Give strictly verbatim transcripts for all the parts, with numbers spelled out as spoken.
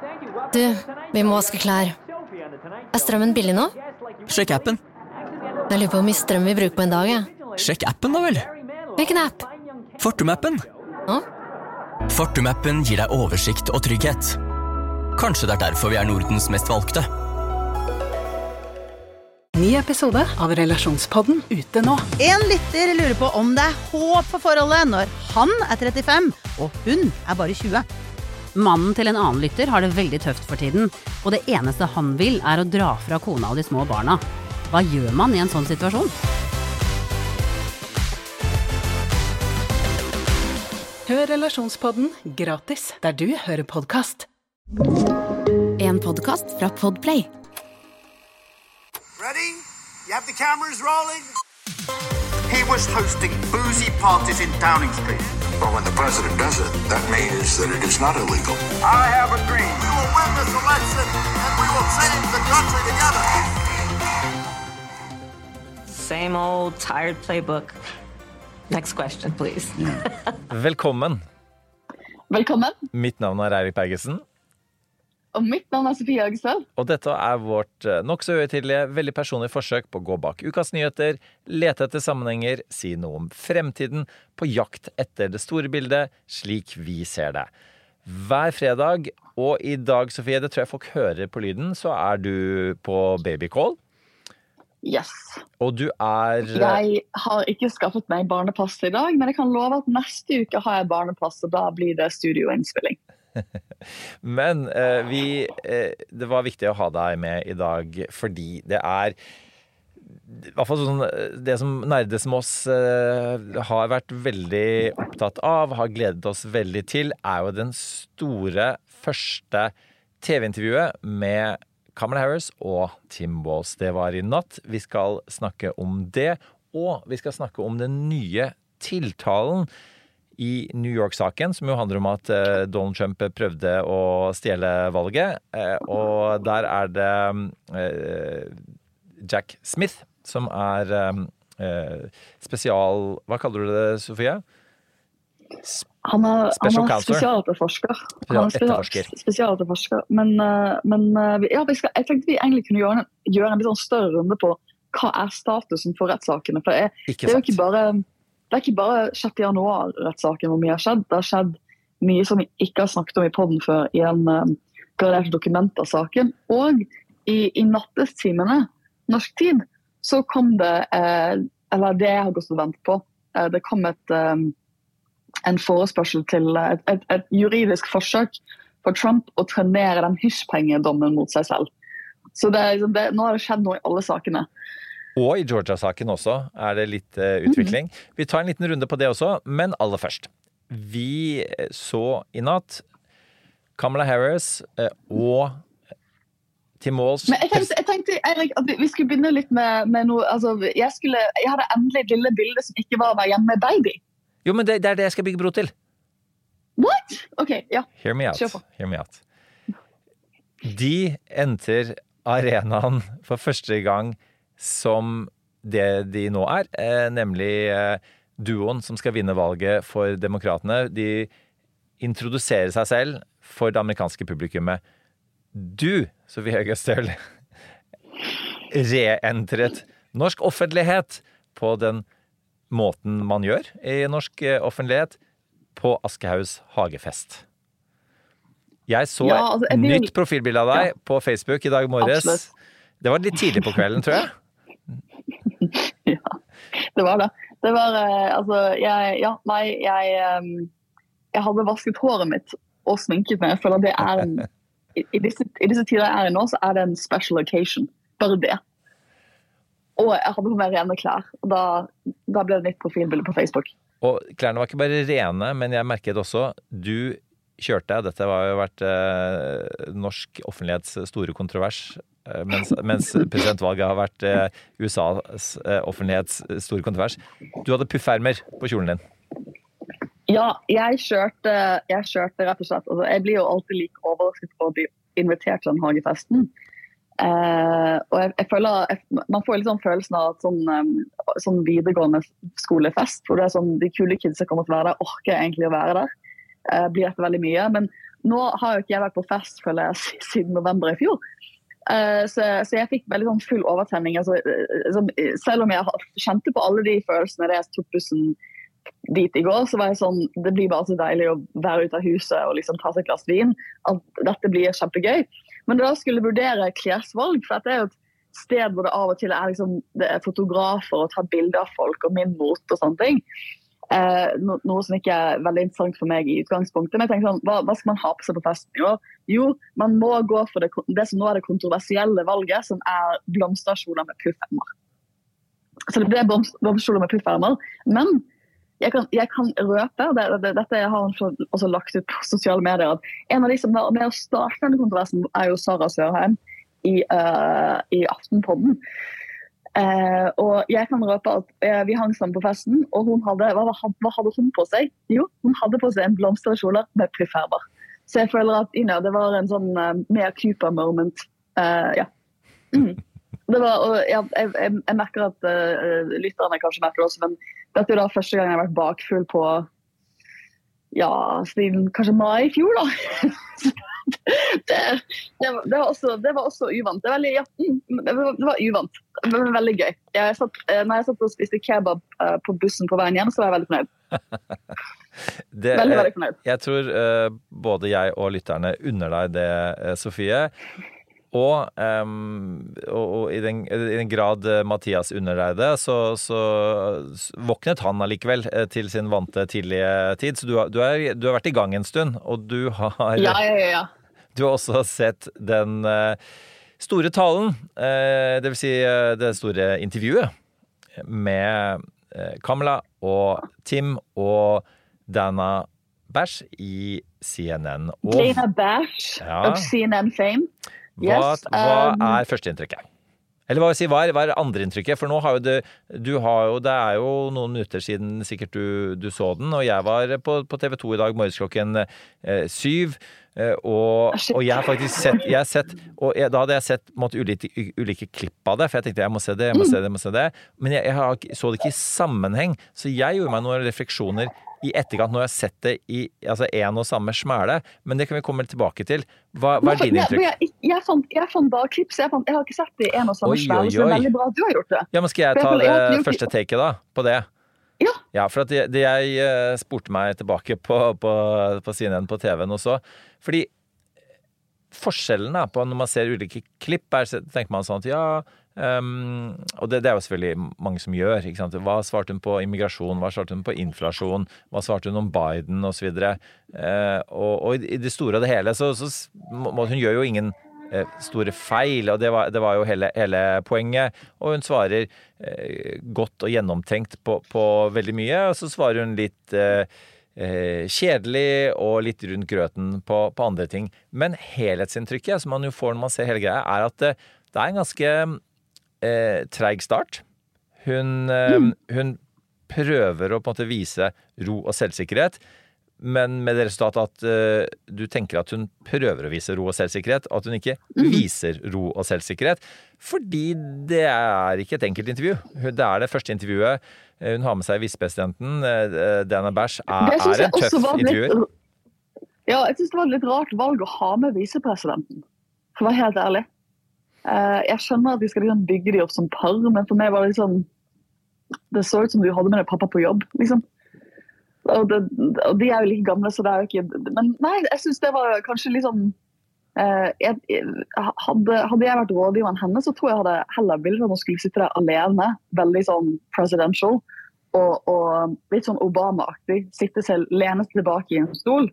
Du, vi må vaske klær. Er strømmen billig nå? Sjekk appen. Jeg lurer på hvor mye strøm vi bruker på en dag, ja. Sjekk appen da vel. Hvilken app? Fortum-appen. Hå? Fortum-appen gir deg oversikt og trygghet. Kanskje det er derfor vi er Nordens mest valgte. Ny episode av Relasjonspodden ute nå. En lytter lurer på om det er håp for forholdet når han er trettifem og hun er bare tjue. Mannen til en annen lytter har det veldig tøft for tiden, og det eneste han vil er å dra fra kona og de små barna. Hva gjør man i en sånn situasjon? Hør Relasjonspodden gratis der du hører podcast. En podcast fra Podplay. Ready? You have the cameras rolling? He was hosting boozy parties in Downing Street. But when the president does it, that means that it is not illegal. I have a dream. We will win this election and we will change the country together. Same old tired playbook. Next question, please. Velkommen. Velkommen. Mitt navn er Eirik Bergesen. Og mitt navn er Sofie Høgestøl. Og dette er vårt nok så uhøytidelige, veldig personlige forsøk på å gå bak ukas nyheter, lete etter sammenhenger, si noe om fremtiden, på jakt etter det store bildet, slik vi ser det. Hver fredag, og i dag, Sofie, det tror jeg folk hører på lyden, så er du på babycall. Yes. Og du er... Jeg har ikke skaffet meg barnepass i dag, men jeg kan love at neste uke har jeg barnepass, og da blir det studioinnspilling. Men eh, vi, eh, det var viktig å ha deg med i dag, fordi det er i hvert fall sånn, det som nerdes med oss eh, har vært veldig opptatt av, har gledet oss veldig til, er jo den store første T V-intervjuet med Kamala Harris og Tim Walz. Det var i natt. Vi skal snakke om det, og vi skal snakke om den nye tiltalen i New York-saken, som jo handler om at eh, Donald Trump prøvde å stjele valget, eh, og der er det eh, Jack Smith, som er eh, spesial... Hva kaller du det, Sofie? Sp- han er, han er spesialetterforsker. Han er spesial, spesialetterforsker. Men, uh, men uh, ja, vi skal, jeg tenkte vi egentlig kunne gjøre en, gjøre en litt sånn større runde på hva er statusen for rettssakene. For jeg, det er jo ikke bare... Det er ikke bare sjette januar-rettssaken hvor mye har skjedd. Det har skjedd mye som vi ikke har snakket om i podden før i en um, gradert dokument-saken. Og i, i nattestimene, norsk tid, så kom det, eh, eller det jeg har gått og ventet på, eh, det kom et, um, en forespørsel til et, et, et juridisk forsøk for Trump å trenere den hysjpengedommen mot seg selv. Så det, det, nå har det skjedd noe i alle sakene. Og i Georgia-saken også er det litt uh, utvikling. Vi tar en liten runde på det også, men aller først. Vi så i natt Kamala Harris uh, og Tim Walz. Men jeg tenkte, jeg tenkte Eirik, at vi skulle begynne litt med, med noe, altså, jeg, skulle, jeg hadde endelig et lille bilde som ikke var å være hjemme med baby. Jo, men det, det er det jeg skal bygge bro til. What? Ok, ja. Hear me out. Hear me out. De enter arenaen for første gang som det de nå er, eh, nemlig eh, duoen som skal vinne valget for demokratene. De introduserer seg selv for det amerikanske publikummet. Du, Sofie Høgestøl, reentret norsk offentlighet på den måten man gjør i norsk offentlighet på Aschehogs hagefest. Jeg så ja, altså, et nytt profilbilde av deg ja. på Facebook i dag morges. Absolutt. Det var litt tidlig på kvelden, tror jeg. Ja, det var det. Det var, altså, jeg, ja, nei, jeg, jeg hadde vasket håret mitt og sminket meg, for det er en, i, i, disse, i disse tider jeg er i nå, så er det en special occasion. Bare det. Og jeg hadde på meg rene klær, og da, da ble det nytt profilbilde på Facebook. Og klærne var ikke bare rene, men jeg merket også, du kjørte, dette har jo vært eh, norsk offentlighets store kontrovers, eh, mens, mens presidentvalget har vært eh, U S A's eh, offentlighets store kontrovers. Du hadde puffermer på kjolen din. Ja, jeg kjørte, jeg kjørte rett og slett. Altså, jeg blir jo alltid like overrasket på å bli invitert til den hagefesten. Eh, og jeg, jeg føler, jeg, man får litt sånn følelsen av at sånn, um, sånn videregående skolefest, hvor det er sånn, de kule kidsa kommer til å være der, orker jeg egentlig å være der. Uh, blir dette veldig mye, men nå har jo ikke jeg vært på fest føler jeg, siden november i fjor. Uh, så, så jeg fikk veldig sånn full overtenning. Altså, uh, som, selv om jeg kjente på alle de følelsene da jeg tok bussen dit i går, så var jeg sånn, det blir bare så deilig å være ute av huset og liksom ta seg et glass vin, at dette blir kjempegøy. Men da skulle jeg vurdere klesvalg, for dette er jo et sted hvor det av og til er, liksom, det er fotografer og tar bilder av folk og min mot og sånne ting. Eh, no, noe som ikke er veldig interessant for meg i utgangspunktet. Men jeg tenker sånn, hva, hva skal man ha på seg på festen? Jo, jo man må gå for det, det som nå er det kontroversielle valget, som er blomsterkjoler med puffermer. Så det blir blomsterkjoler med puffermer. Men jeg kan, jeg kan røpe, det, det, dette jeg har også lagt ut på sosiale medier, at en av de som var med å starte denne kontroversen er jo Sara Sørheim i, uh, i Aftenpodden. Uh, og jeg kan røpe at uh, vi hang sammen på festen, og hun hadde, hva, hva hadde hun på seg? Jo, hun hadde på seg en blomsterkjole med puffermer. Så jeg føler at you know, det var en sånn uh, mer Cooper-moment. Uh, ja. Mm. Det var, og jeg, jeg, jeg merker at uh, lytterne kanskje merker det også, men dette er da første gang jeg har vært bakfull på, ja, siden kanskje mai i fjor da. Det, det, var, det, var også, det var også uvant. Det var, veldig, ja, det var, det var uvant. Det var veldig gøy. Jeg satt, når jeg satt og spiste kebab uh, på bussen på veien hjem, så var jeg veldig fornøyd. Det, veldig, veldig fornøyd. Jeg tror uh, både jeg og lytterne unner deg det, uh, Sofie. Og, um, og, og i, den, i den grad Mathias unner deg det, så, så våknet han allikevel til sin vante tidlige tid. Så du har, du, er, du har vært i gang en stund, og du har, ja, ja, ja. Du har også sett den uh, store talen, uh, det vil si uh, det store intervjuet med uh, Kamala og Tim og Dana Bash i C N N. Og, Dana Bash ja. Of C N N fame. Hva, yes, um, hva er førsteinntrykket? Eller hva, si, hva, er, hva er andreinntrykket? For nå har jo det, du har jo, det er jo noen minutter siden sikkert du, du så den, og jeg var på, på T V to i dag morges klokken eh, syv, eh, og, og jeg har faktisk sett, jeg har sett og jeg, da hadde jeg sett måtte, ulike, ulike klipp av det, for jeg tenkte jeg må se det, jeg må se det, jeg må se det. Men jeg, jeg har, så det ikke i sammenheng, så jeg gjorde meg noen refleksjoner i etterkant når jeg har sett det i altså en og samme smæle, men det kan vi komme tilbake til. Hva, hva er din inntrykk? Jeg, jeg, jeg, fant, jeg fant bare klipp, så jeg, fant, jeg har ikke sett det i en og samme oi, smæle, oi, oi. Så det er veldig bra at du har gjort det. Ja, men skal jeg ta jeg, jeg, det første taket da, på det? Ja. Ja, for at det, det jeg spurte meg tilbake på, på, på C N N på T V-en også, fordi forskjellen er på når man ser ulike klipp, er, tenker man sånn at ja, um, og det, det er jo selvfølgelig mange som gjør, ikke sant? Hva svarte hun på immigrasjon, hva svarte hun på inflasjon, hva svarte hun om Biden og så videre, uh, og, og i det store og det hele, så, så må, hun gjør jo ingen uh, store feil, og det var, det var jo hele, hele poenget, og hun svarer uh, godt og gjennomtenkt på, på veldig mye, og så svarer hun litt uh, kjedelig og litt rundt grøten på, på andre ting. Men helhetsinntrykket som man jo får når man ser hele greia, er at det, det er en ganske eh, treig start. Hun, eh, hun prøver å på en måte vise ro og selvsikkerhet, men med det resultatet at eh, du tenker at hun prøver å vise ro og selvsikkerhet, og at hun ikke viser ro og selvsikkerhet, fordi det er ikke et enkelt intervju. Det er det første intervjuet. Hun har med seg visepresidenten, Dana Bash, er, er en tøff intervjuer. Ja, jeg synes det var et litt rart valg å ha med visepresidenten, for å være helt ærlig. Jeg skjønner at de skal liksom bygge de opp som par, men for meg var det liksom, det så ut som du hadde med deg pappa på jobb, liksom. Og, det, og de er jo like gamle, så det er jo ikke, men nei, jeg synes det var kanskje liksom, Uh, jeg, hadde, hadde jeg vært rådgiveren henne, så tror jeg hadde heller villet at hun skulle sitte der alene, veldig sånn presidential, og, og litt sånn Obama-aktig, sitte seg lenet tilbake i en stol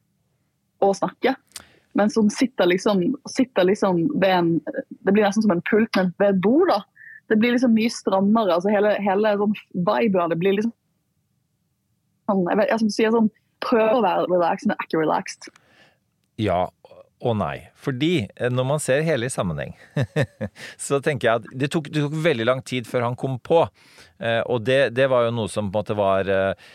og snakke. Men som sitter liksom, sitter liksom ved en, det blir nesten som en pult ved et bord da. Det blir liksom mye strammere, altså hele, hele sånn vibe, det blir liksom sånn, jeg, vet, jeg som sier sånn, prøv å være relaxed, men ikke relaxed. Ja, og nei, fordi når man ser hele i sammenheng, så tenker jeg at det tok, det tok veldig lang tid før han kom på, og det, det var jo noe som på en måte var,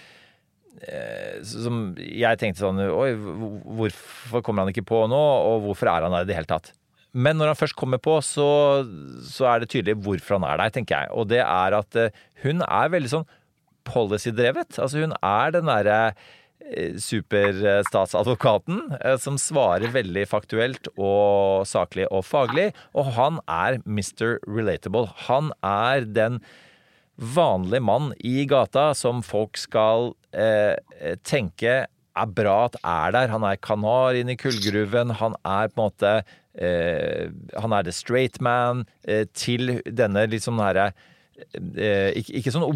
som jeg tenkte sånn, oi, hvorfor kommer han ikke på nå, og hvorfor er han der i det hele tatt? Men når han først kommer på, så, så er det tydelig hvorfor han er der, tenker jeg, og det er at hun er veldig sånn policy-drevet, altså hun er den der superstatsadvokaten, som svarer veldig faktuelt og saklig og faglig, og han er mister Relatable. Han er den vanlige mann i gata som folk skal eh, tenke er bra at er der. Han er kanar inn i kullgruven, han er på en måte eh, han er the straight man eh, til denne litt sånn her eh, ikke, ikke sånn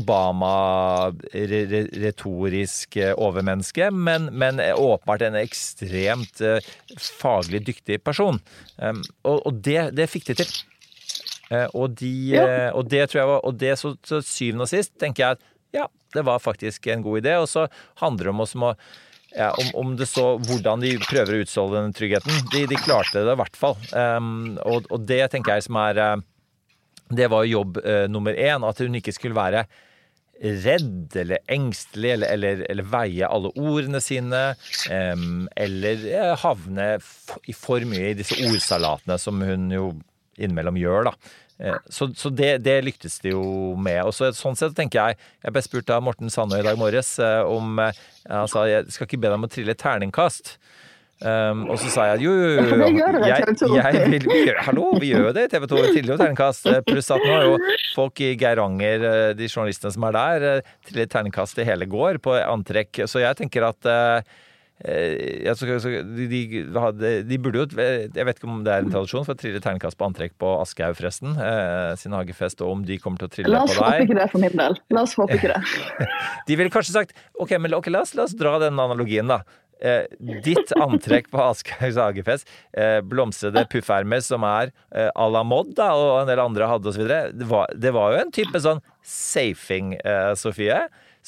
Obama-retorisk eh, overmenneske, men, men åpenbart en ekstremt eh, faglig dyktig person. Um, og og det, det fikk de til. Uh, og, de, ja. uh, og det tror jeg var, og det så, så syvende og sist tenker jeg at ja, det var faktisk en god idé, og så handler det om oss om å Ja, om, om det så, hvordan de prøver å utstråle den tryggheten. De, de klarte det i hvert fall. Um, og, og det tenker jeg som er, uh, det var jobb uh, nummer én, at hun ikke skulle være redd eller engstelig, eller, eller, eller veie alle ordene sine, um, eller uh, havne f- i for mye i disse ordsalatene som hun jo innimellom gjør da. Så, så det, det lyktes de jo med. Og så, sånn sett tenker jeg, jeg ble spurt av Morten Sandøy i dag morges om, han sa, jeg skal ikke be deg om å trille terningkast. Um, og så sa jeg, jo, jo, jo, jo jeg, jeg vil, vi gjør, hallo, vi gjør det i T V to, triller jo terningkast, pluss at nå har jo folk i Geiranger, de journalistene som er der, trillet terningkast i hele går på antrekk. Så jeg tenker at Ja, så, så, de, de, de burde jo, jeg vet ikke om det er en tradisjon for å trille terningkast på antrekk på Aschehoug forresten, eh, sin hagefest, og om de kommer til å trille på deg. La oss håpe ikke det for min del. La oss håpe ikke det. De ville kanskje sagt, ok, men okay, la, oss, la oss dra den analogien da. Eh, ditt antrekk på Aschehougs hagefest, eh, blomstrede puffermer som er eh, à la mod da, og en del andre hadde og så videre. Det var, det var jo en type sånn safing, eh, Sofie,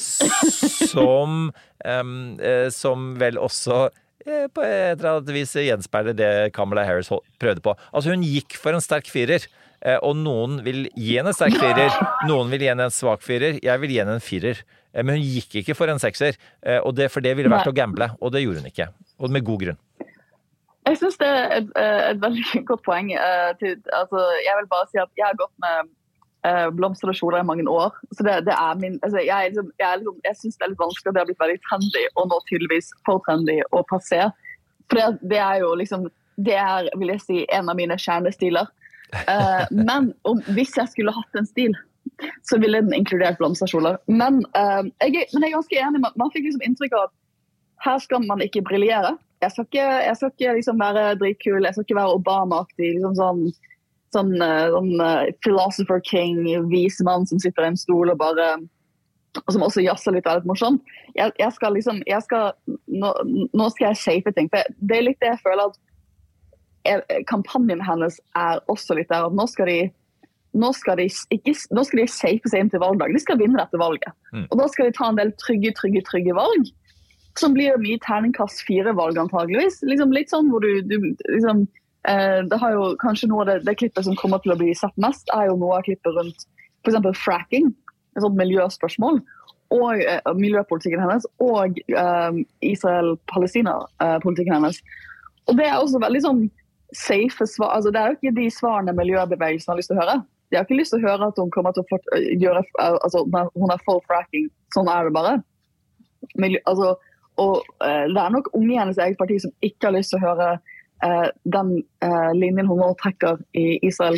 som um, eh, som vel også eh, på et eller annet vis gjenspeiler det Kamala Harris prøvde på. Altså hun gikk for en sterk firer, eh, og noen vil gi henne en sterk firer, noen vil gi henne en svak firer, jeg vil gi henne en firer. Eh, men hun gikk ikke for en sekser, eh, og det, for det ville vært Nei. Å gamble, og det gjorde hun ikke, og med god grunn. Jeg synes det er et, et veldig godt poeng. Uh, til, altså, jeg vil bare si at jeg har gått med Uh, blomster og kjoler i mange år, så det, det er min altså, jeg, liksom, jeg, liksom, jeg synes det er litt vanskelig, det har blitt veldig trendy, og nå tydeligvis for trendy og passé, for det, det er jo liksom det er, vil jeg si, en av mine kjernestiler, uh, men om, hvis jeg skulle hatt en stil så ville den inkludert blomsterkjoler, men, uh, jeg, men jeg er ganske enig, man, man fikk liksom inntrykk av at her skal man ikke briljere, jeg skal ikke, jeg skal ikke liksom være dritkul, jeg skal ikke være Obama-aktig, liksom sånn sånn, sånn uh, philosopher king, vismann som sitter i en stol og bare, og som også jasser litt av litt morsomt. Jeg, jeg skal liksom, jeg skal, nå, nå skal jeg shape ting, for det er litt det jeg føler at jeg, kampanjen hennes er også litt der, at nå skal de, nå skal de, ikke, nå skal de shape seg inn til valgdag, de skal vinne dette valget. Mm. Og da skal de ta en del trygge, trygge, trygge valg, som blir mye terningkast fire valg antageligvis, liksom litt sånn hvor du, du liksom, det har jo kanskje noe av det, det klippet som kommer til å bli sett mest, er jo noe av klippet rundt for eksempel fracking, et sånt miljøspørsmål, og uh, miljøpolitikken hennes, og uh, Israel-Palestina-politikken hennes. Og det er også veldig sånn safe svar, altså det er jo ikke de svarene miljøbevegelsen har lyst til å høre. De har ikke lyst til å høre at hun kommer til å fort, uh, gjøre, uh, altså hun er for fracking, sånn er det bare. Miljø, altså, og uh, det er nok unge i hennes eget parti som ikke har lyst til å høre Uh, den uh, linjen hun nå trekker i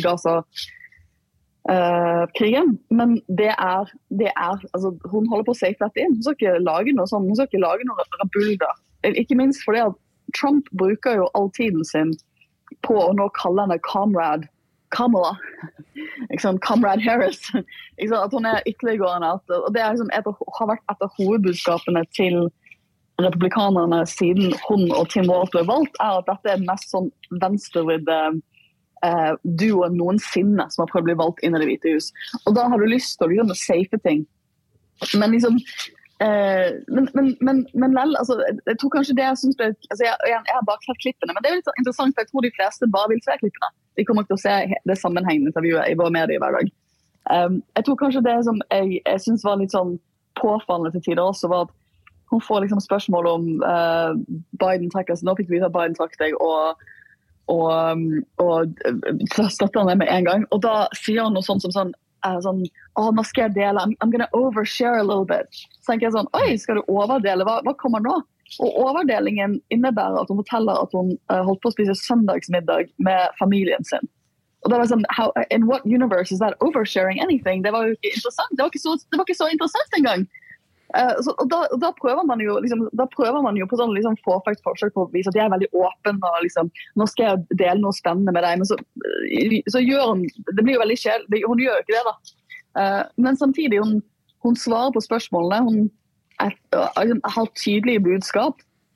Israel-Gaza-krigen, uh, men det er, det er altså, hun holder på å safe dette inn. Hun skal ikke lage noe sånn, hun skal ikke lage noe rabulder. Ikke minst fordi at Trump bruker jo all tiden sin på å nå kalle henne Comrade Kamala, Comrade Harris, at hun er ytterliggående, og det er liksom et, har vært et av hovedbudskapene til republikanerne siden hun og Tim Walz ble valgt, er at dette er mest sånn venstrevridde uh, duoen noensinne som har prøvd å bli valgt inn i Det hvite hus. Og da har du lyst til å liksom safe ting. Men liksom uh, men, men, men, men lell, altså, jeg tror kanskje det jeg synes det, altså jeg, jeg, jeg har bare sett klippene, men det er jo litt interessant, for jeg tror de fleste bare vil se klippene. De kommer ikke til å se det sammenhengende intervjuet i våre medier hver dag. Um, jeg tror kanskje det som jeg, jeg synes var litt sånn påfallende til tider også, var at hun får liksom spørsmål om uh, Biden trekker seg. Nå fikk vi vite at Biden trakk deg, og, og, og, og støtter han det med en gang. Og da sier han noe sånt som sånn, uh, sånn, åh, nå skal jeg dele, I'm, I'm gonna overshare a little bit. Så tenker jeg sånn, oi, skal du overdele? Hva, hva kommer nå? Og overdelingen innebærer at hun forteller at hun uh, holdt på å spise søndagsmiddag med familien sin. Og det var sånn, how, in what universe is that oversharing anything? Det var jo ikke interessant. Det var ikke så, det var ikke så interessant engang. Uh, så, og da, da, prøver man jo, liksom, da prøver man jo på sånn liksom, fåfekt forsøk på å vise at jeg er veldig åpen og liksom, nå skal jeg dele noe spennende med deg, men så, så gjør hun, det blir jo veldig kjedelig, hun gjør ikke det da. Uh, men samtidig, hun, hun svarer på spørsmålene, hun er, er, har tydelige budskap,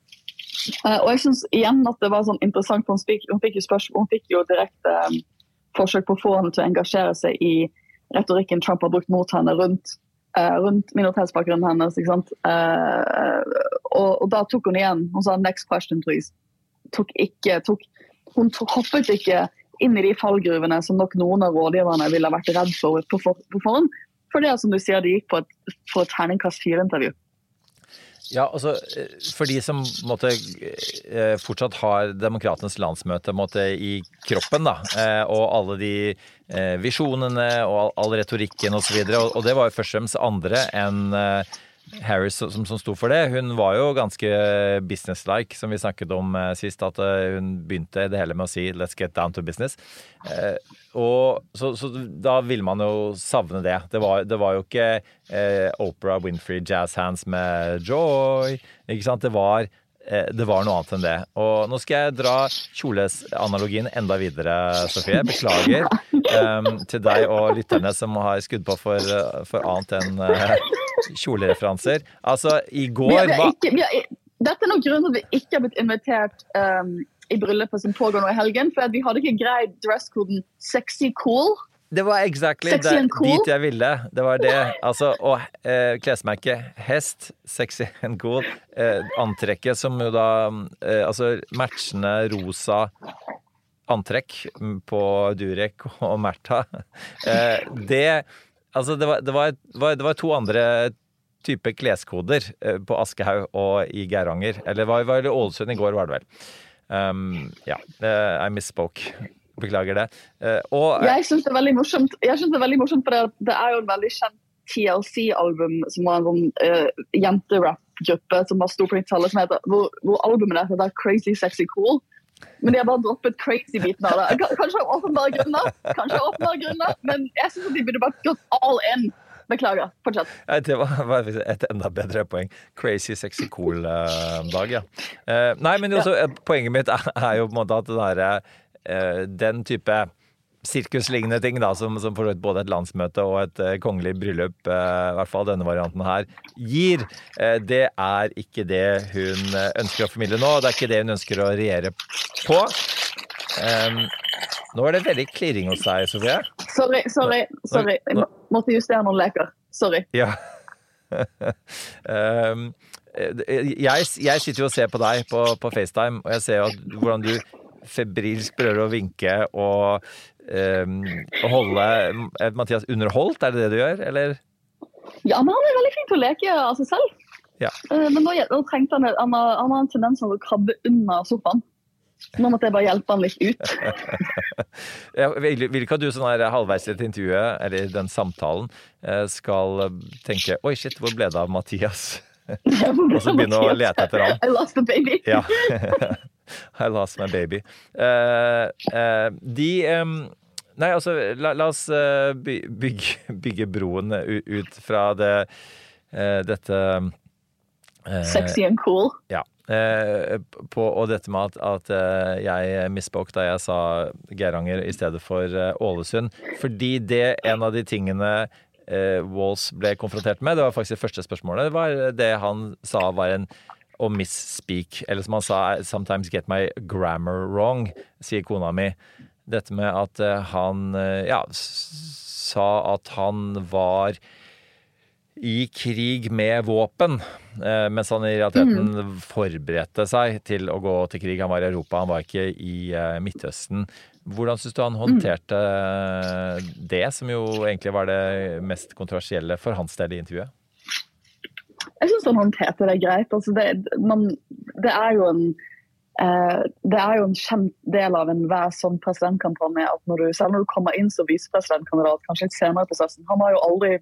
uh, og jeg synes igjen at det var sånn interessant, for hun fikk, hun fikk jo spørsmål, hun fikk jo direkte um, forsøk på å få henne til å engasjere seg i retorikken Trump har brukt mot henne rundt Uh, rundt minoritetsbakgrunnen hennes, ikke sant? Uh, og, og da tok hun igjen, hun sa next question please. Tok ikke, tok, hun tok, hoppet ikke inn i de fallgruvene som nok noen av rådgiverne ville ha vært redd for på, for, på forhånd. For det er som du sier, de gikk på et, for et terningkast fire intervju. Ja, altså, for de som måtte, fortsatt har demokratenes landsmøte måtte, i kroppen, da, og alle de eh, visjonene og all retorikken og så videre, og, og det var jo først og fremst andre enn eh, Harris som, som sto for det. Hun var jo ganske businesslike, som vi snakket om eh, sist, at eh, hun begynte det hele med å si let's get down to business. Eh, og så, så da vil man jo savne det. Det var, det var jo ikke eh, Oprah Winfrey jazz hands med joy, ikke sant? Det var, eh, det var noe annet enn det. Og nå skal jeg dra kjolesanalogien enda videre, Sofie. Beklager eh, til deg og lytterne som har skudd på for, for annet enn eh, kjolereferanser. Altså, i går var... Dette er noen grunn til at vi ikke har blitt invitert um, i bryllupet som pågår nå i helgen, for vi hadde ikke greid dresskoden sexy cool. Det var exactly det, cool. Dit jeg ville. Det var det. Altså, og eh, klesmerket hest, sexy and cool. Eh, antrekket som jo da, eh, altså matchende rosa antrekk på Durek og Märtha. Eh, det, altså det var, det var, det var to andre type kleskoder på Aschehoug og i Geiranger. Eller var, var det Ålesund i går, var det vel. Um, ja, I misspoke. Beklager det. Uh, og, jeg synes det er veldig morsomt. Jeg synes det er veldig morsomt, for det, det er jo en veldig kjent T L C-album som var en sånn uh, jenterap-gruppe som var stor på nittiotallet, som heter, hvor, hvor albumet heter det Crazy Sexy Cool. Men de har bare droppet crazy-biten av det. Kanskje av åpenbare grunner, kanskje av åpenbare grunner, men jeg synes at de burde bare gått all in. Beklager, fortsatt. Nei, det var, var et enda bedre poeng. Crazy, sexy, cool uh, dag, ja. Uh, nei, men også, ja. Poenget mitt er, er jo på en måte at det der, uh, den type sirkuslignende ting da, som, som får både et landsmøte og et uh, kongelig bryllup, uh, i hvert fall denne varianten her, gir. Uh, det er ikke det hun ønsker å formidle nå, det er ikke det hun ønsker å regjere på. Um, nå er det veldig klirring hos deg, Sofie. Sorry, sorry, sorry. Jeg må, måtte justere noen leker. Sorry. Ja. um, jeg, jeg sitter jo og ser på deg på, på FaceTime, og jeg ser jo at, hvordan du febrilsk prøver å vinke og, um, og holde Mathias underholdt. Er det det du gjør, eller? Ja, men han er veldig flink til å leke av seg selv. Ja. Uh, men nå, nå trengte han, han, har, han har en tendens til å krabbe under sofaen. Nå måtte jeg bare hjelpe han litt ut. Ja, vil, vil ikke at du sånn her halvveis i et intervjuet, eller den samtalen, skal tenke, oi shit, hvor ble det av Mathias? Og så begynne å lete etter han. I lost the baby. Ja, I lost my baby. Uh, uh, de, um, nei, altså, la, la oss uh, bygge, bygge broen ut fra det, uh, dette... Uh, Sexy and cool. Ja. Eh, på, og dette med at, at eh, jeg misspoke da jeg sa Geiranger i stedet for eh, Ålesund, fordi det en av de tingene eh, Walls ble konfrontert med, det var faktisk det første spørsmålet, det var det han sa var en å misspeak, eller som han sa, sometimes get my grammar wrong, sier kona mi. Dette med at eh, han eh, ja, sa at han var i krig med våpen, eh, mens han i realiteten mm. forberedte seg til å gå til krig. Han var i Europa, han var ikke i eh, Midtøsten. Hvordan synes du han håndterte mm. det, som jo egentlig var det mest kontroversielle for hans del i intervjuet? Jeg synes han håndterte det greit. Altså det, man, det er jo en eh, det er jo en kjent del av en hver sånn presidentkampanje at når du, selv når du kommer inn som visepresidentkandidat, kanskje litt senere i prosessen, han har jo aldri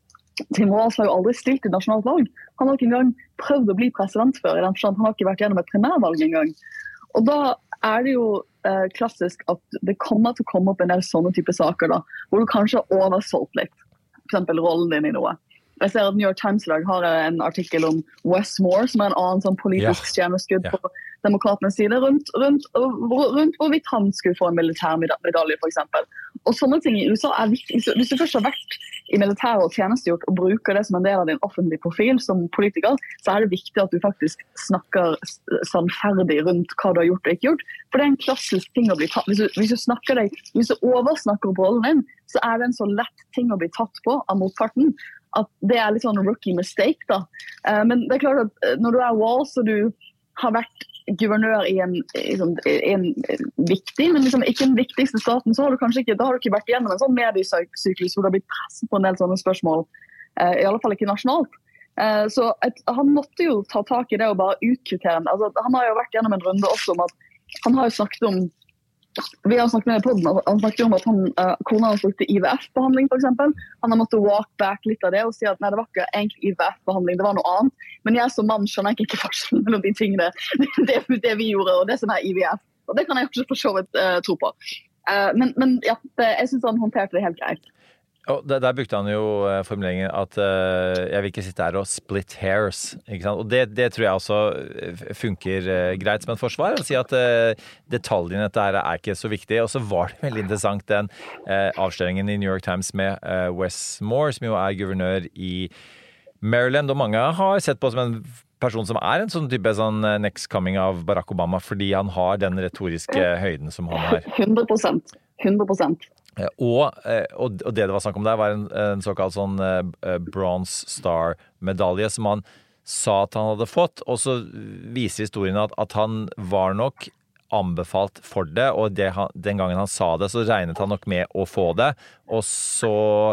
Tim Walz har jo aldri stilt i nasjonalt valg. Han har ikke engang prøvd å bli president før, i den forstand han har ikke vært gjennom et primærvalg engang. Og da er det jo eh, klassisk at det kommer til å komme opp en del sånne type saker da, hvor du kanskje har oversolgt litt, for eksempel rollen din i noe. Jeg ser at New York Times i dag har en artikkel om Wes Moore, som er en annen sånn politisk ja. stjerneskudd ja. på demokratenes side, rundt, rundt, rundt hvorvidt han skulle få en militær medalje, for eksempel. Og sånne ting i U S A er viktig. Hvis du først har vært i militæret og tjenestegjort og bruker det som en del av din offentlige profil som politiker, så er det viktig at du faktisk snakker sannferdig rundt hva du har gjort og ikke gjort. For det er en klassisk ting å bli tatt. Hvis du, hvis du, snakker deg, hvis du oversnakker på rollen din, så er det en så lett ting å bli tatt på av motparten, at det er litt sånn rookie mistake da. Men det er klart at når du er Walz og du har vært guvernør i en, i en viktig, men liksom ikke den viktigste staten, så har du kanskje ikke, da har du ikke vært gjennom en sånn mediesyklus hvor du har blitt presset på en del sånne spørsmål, i alle fall ikke nasjonalt. Så et, han måtte jo ta tak i det og bare utkvittere. Altså, han har jo vært gjennom en runde også om at han har jo snakket om vi har snakket med podden, han snakket om at han, uh, kona hans brukte I V F-behandling for eksempel. Han har måttet walk back litt av det og si at nei, det var ikke egentlig I V F-behandling, det var noe annet. Men jeg som mann skjønner ikke forskjellen mellom de tingene, det, det vi gjorde og det som er I V F. Og det kan jeg ikke for så vidt uh, tro på. Uh, men, men ja, det, jeg synes han håndterte det helt greit. Og der, der brukte han jo uh, formuleringen at uh, jeg vil ikke sitte her og split hairs, ikke sant? Og det, det tror jeg også funker uh, greit som en forsvar, å si at uh, detaljene dette her er ikke så viktig. Og så var det veldig interessant den uh, avsløringen i New York Times med uh, Wes Moore, som jo er guvernør i Maryland, og mange har sett på som en person som er en sånn type sånn next coming av Barack Obama, fordi han har den retoriske høyden som han har. hundre prosent. hundre prosent. Og, og det det var snakk om der var en, en såkalt sånn uh, Bronze Star medalje som han sa at han hadde fått, og så viser historien at, at han var nok anbefalt for det, og det, den gangen han sa det så regnet han nok med å få det, og så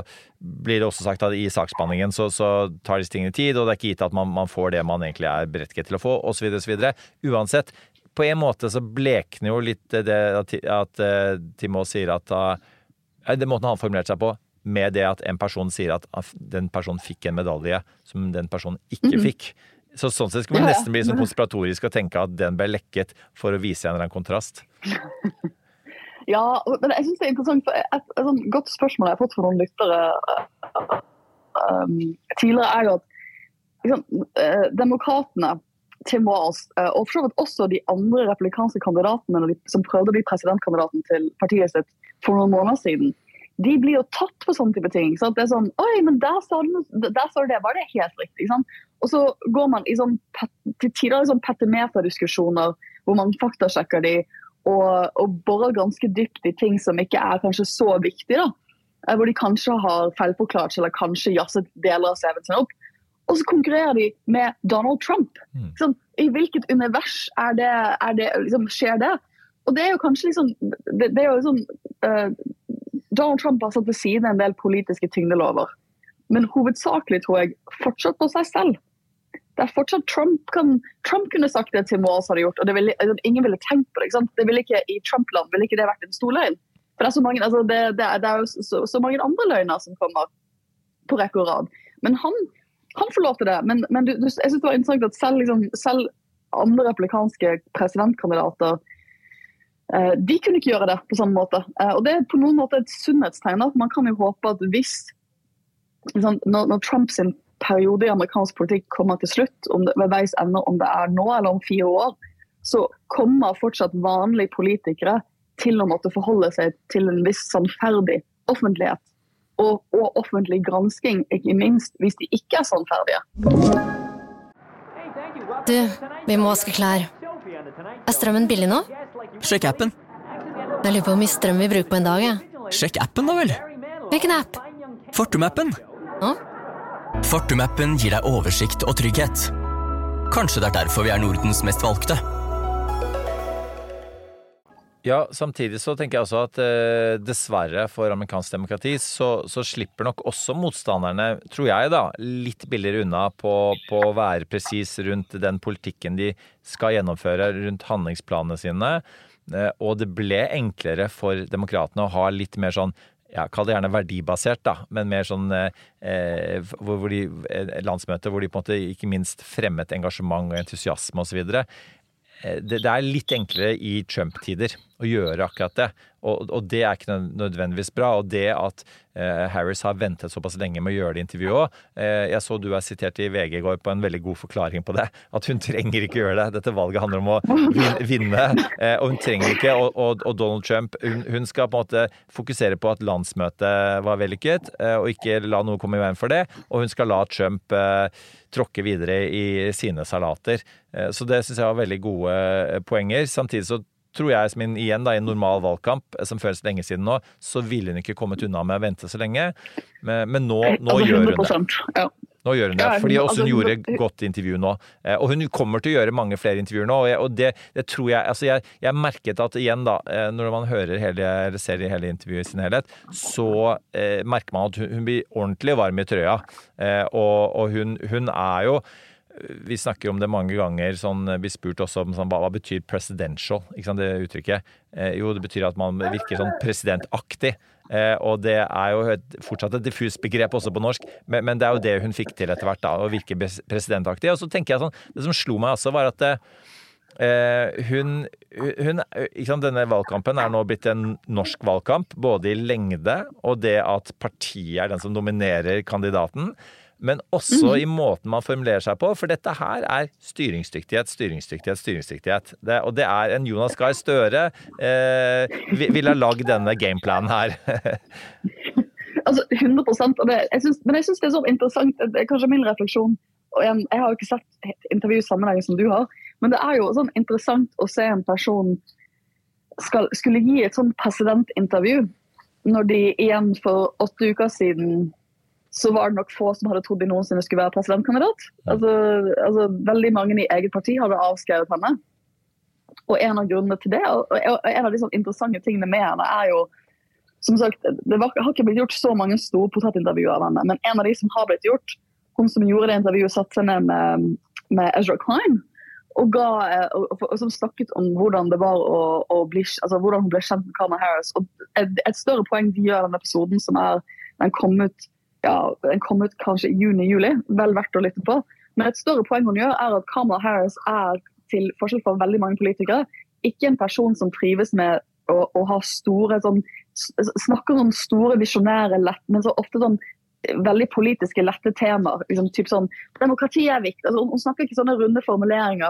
blir det også sagt at i saksbehandlingen så, så tar disse tingene tid, og det er ikke gitt at man, man får det man egentlig er berettiget til å få, og så videre, og så videre. Uansett, på en måte så blekner jo litt det at, at uh, Tim Walz sier at uh, det måten han formulerte seg på, med det at en person sier at den personen fikk en medalje som den personen ikke fikk. Så sånn sett skal man nesten bli sånn konspiratorisk og tenke at den ble lekket for å vise en eller annen kontrast. Ja, men jeg synes det er interessant, for et, et, et godt spørsmål jeg har fått fra noen lyttere um, tidligere er jo at liksom, uh, demokratene, Tim Walz, uh, og for så vidt også de andre republikanske kandidatene som prøvde å bli presidentkandidaten til partiet sitt for noen måneder siden, de blir jo tatt på sånne type ting. Så det er sånn, oi, men der sa du, der sa du det, var det helt riktig, sant? Og så går man i sånn, til tider i sånn petimeterdiskusjoner, hvor man faktasjekker de, og, og borer ganske dypt i ting som ikke er kanskje så viktige da, hvor de kanskje har feilforklart, eller kanskje jasset deler av C V-en sin opp, og så konkurrerer de med Donald Trump. Mm. Sånn, i hvilket univers er det, er det liksom, skjer det? Og det er jo kanskje liksom, det, det er jo liksom, uh, Donald Trump har satt ved siden en del politiske tyngdelover, men hovedsakelig tror jeg fortsatt på seg selv. Det er fortsatt Trump, kan, Trump kunne sagt det til Walz hadde gjort, og det ville, ingen ville tenkt på det, ikke sant? Det ville ikke, i Trump-land ville ikke det vært en stor løgn. For det er så mange, altså det, det er, det er jo så, så mange andre løgner som kommer på rekke og rad. Men han, han får lov til det, men, men du, du, jeg synes det var interessant at selv, liksom, selv andre republikanske presidentkandidater de kunne ikke gjøre det på samme måte. Og det er på noen måte et sunnhetstegn. Man kan jo håpe at hvis liksom, når, når Trumps periode i amerikansk politikk kommer til slutt, om det, ved veis ende om det er nå eller om fire år, så kommer fortsatt vanlige politikere til å måtte forholde seg til en viss sannferdig offentlighet. Og, og offentlig gransking, ikke minst hvis de ikke er sannferdige. Du, vi må vaske klær. Er strømmen billig nå? Sjekk appen. Jeg lurer på hvor mye strøm vi bruker på en dag, ja. Sjekk appen da vel. Hvilken app? Fortum-appen. Hå? Fortum-appen gir deg oversikt og trygghet. Kanskje det er derfor vi er Nordens mest valgte. Ja, samtidig så tenker jeg også at eh, dessverre for amerikansk demokrati så, så slipper nok også motstanderne, tror jeg da, litt billigere unna på, på å være precis rundt den politikken de skal gjennomføre rundt handlingsplanene sine. Eh, og det ble enklere for demokratene å ha litt mer sånn, ja, kall det gjerne verdibasert da, men mer sånn eh, hvor, hvor de, landsmøter hvor de på en måte ikke minst fremmet engasjement og entusiasme og så videre. Det, det er litt enklere i Trump-tider å gjøre akkurat det, og, og det er ikke nødvendigvis bra, og det at eh, Harris har ventet såpass lenge med å gjøre det intervjuet også. Eh, jeg så du er sitert i V G i går på en veldig god forklaring på det, at hun trenger ikke gjøre det. Dette valget handler om å vinne, eh, og hun trenger ikke, og, og, og Donald Trump, hun, hun skal på en måte fokusere på at landsmøtet var vellykket, eh, og ikke la noe komme i veien for det, og hun skal la Trump eh, tråkke videre i sine salater. Eh, så det synes jeg var veldig gode poenger. Samtidig så tror jeg, som in, igjen da, i en normal valgkamp, som føles lenge siden nå, så ville hun ikke kommet unna med å vente så lenge. Men, men nå, nå altså, gjør hun det. Ja. Nå gjør hun det, fordi også hun gjorde godt intervju nå. Og hun kommer til å gjøre mange flere intervjuer nå, og, jeg, og det, det tror jeg, altså jeg, jeg merket at igjen da, når man hører hele, eller ser hele intervjuet i sin helhet, så eh, merker man at hun, hun blir ordentlig varm i trøya. Eh, og, og hun, hun er jo, vi snakker om det mange ganger, sånn, vi spurte også om sånn, hva, hva betyr presidential, ikke sant, det uttrykket? Eh, jo, det betyr at man virker sånn presidentaktig, eh, og det er jo et, fortsatt et diffus begrep også på norsk, men, men det er jo det hun fikk til etter hvert da, å virke presidentaktig. Og så tenker jeg sånn, det som slo meg også var at eh, hun, hun ikke sant, denne valgkampen er nå blitt en norsk valgkamp, både i lengde, og det at partiet er den som dominerer kandidaten, men også mm. i måten man formulerer seg på, for dette her er styringsdyktighet, styringsdyktighet, styringsdyktighet. Det, og det er en Jonas Gahr Støre eh, vil ha lagd denne gameplanen her. Altså hundre prosent, og det, jeg synes, men jeg synes det er så interessant, det er kanskje min refleksjon, og jeg, jeg har jo ikke sett intervju sammenheng som du har, men det er jo sånn interessant å se en person skal, skulle gi et sånn presidentintervju, når de igjen for åtte uker siden så var det nok få som hadde trodd de noensinne skulle være presidentkandidat. Altså, altså, veldig mange i eget parti hadde avskrevet henne. Og en av grunnene til det, og en av de sånn interessante tingene med henne er jo, som sagt, det var, har ikke blitt gjort så mange store portrettintervjuer av henne, men en av de som har blitt gjort, hun som gjorde det intervjuet, satt seg ned med, med Ezra Klein, og, ga, og, og, og som snakket om hvordan det var å, å bli, altså hvordan hun ble kjent med Kamala Harris. Og et, et større poeng de gjør den episoden, som er, den kom ut Ja, den kom ut kanskje i juni-juli, vel verdt å lytte på. Men et større poeng hun gjør er at Kamala Harris er, til forskjell fra veldig mange politikere, ikke en person som trives med å, å ha store, sånn, snakker om store visjonære, lett, men så ofte sånn veldig politiske lette temaer. Liksom, typ sånn, demokrati er viktig. Altså, hun snakker ikke sånne runde formuleringer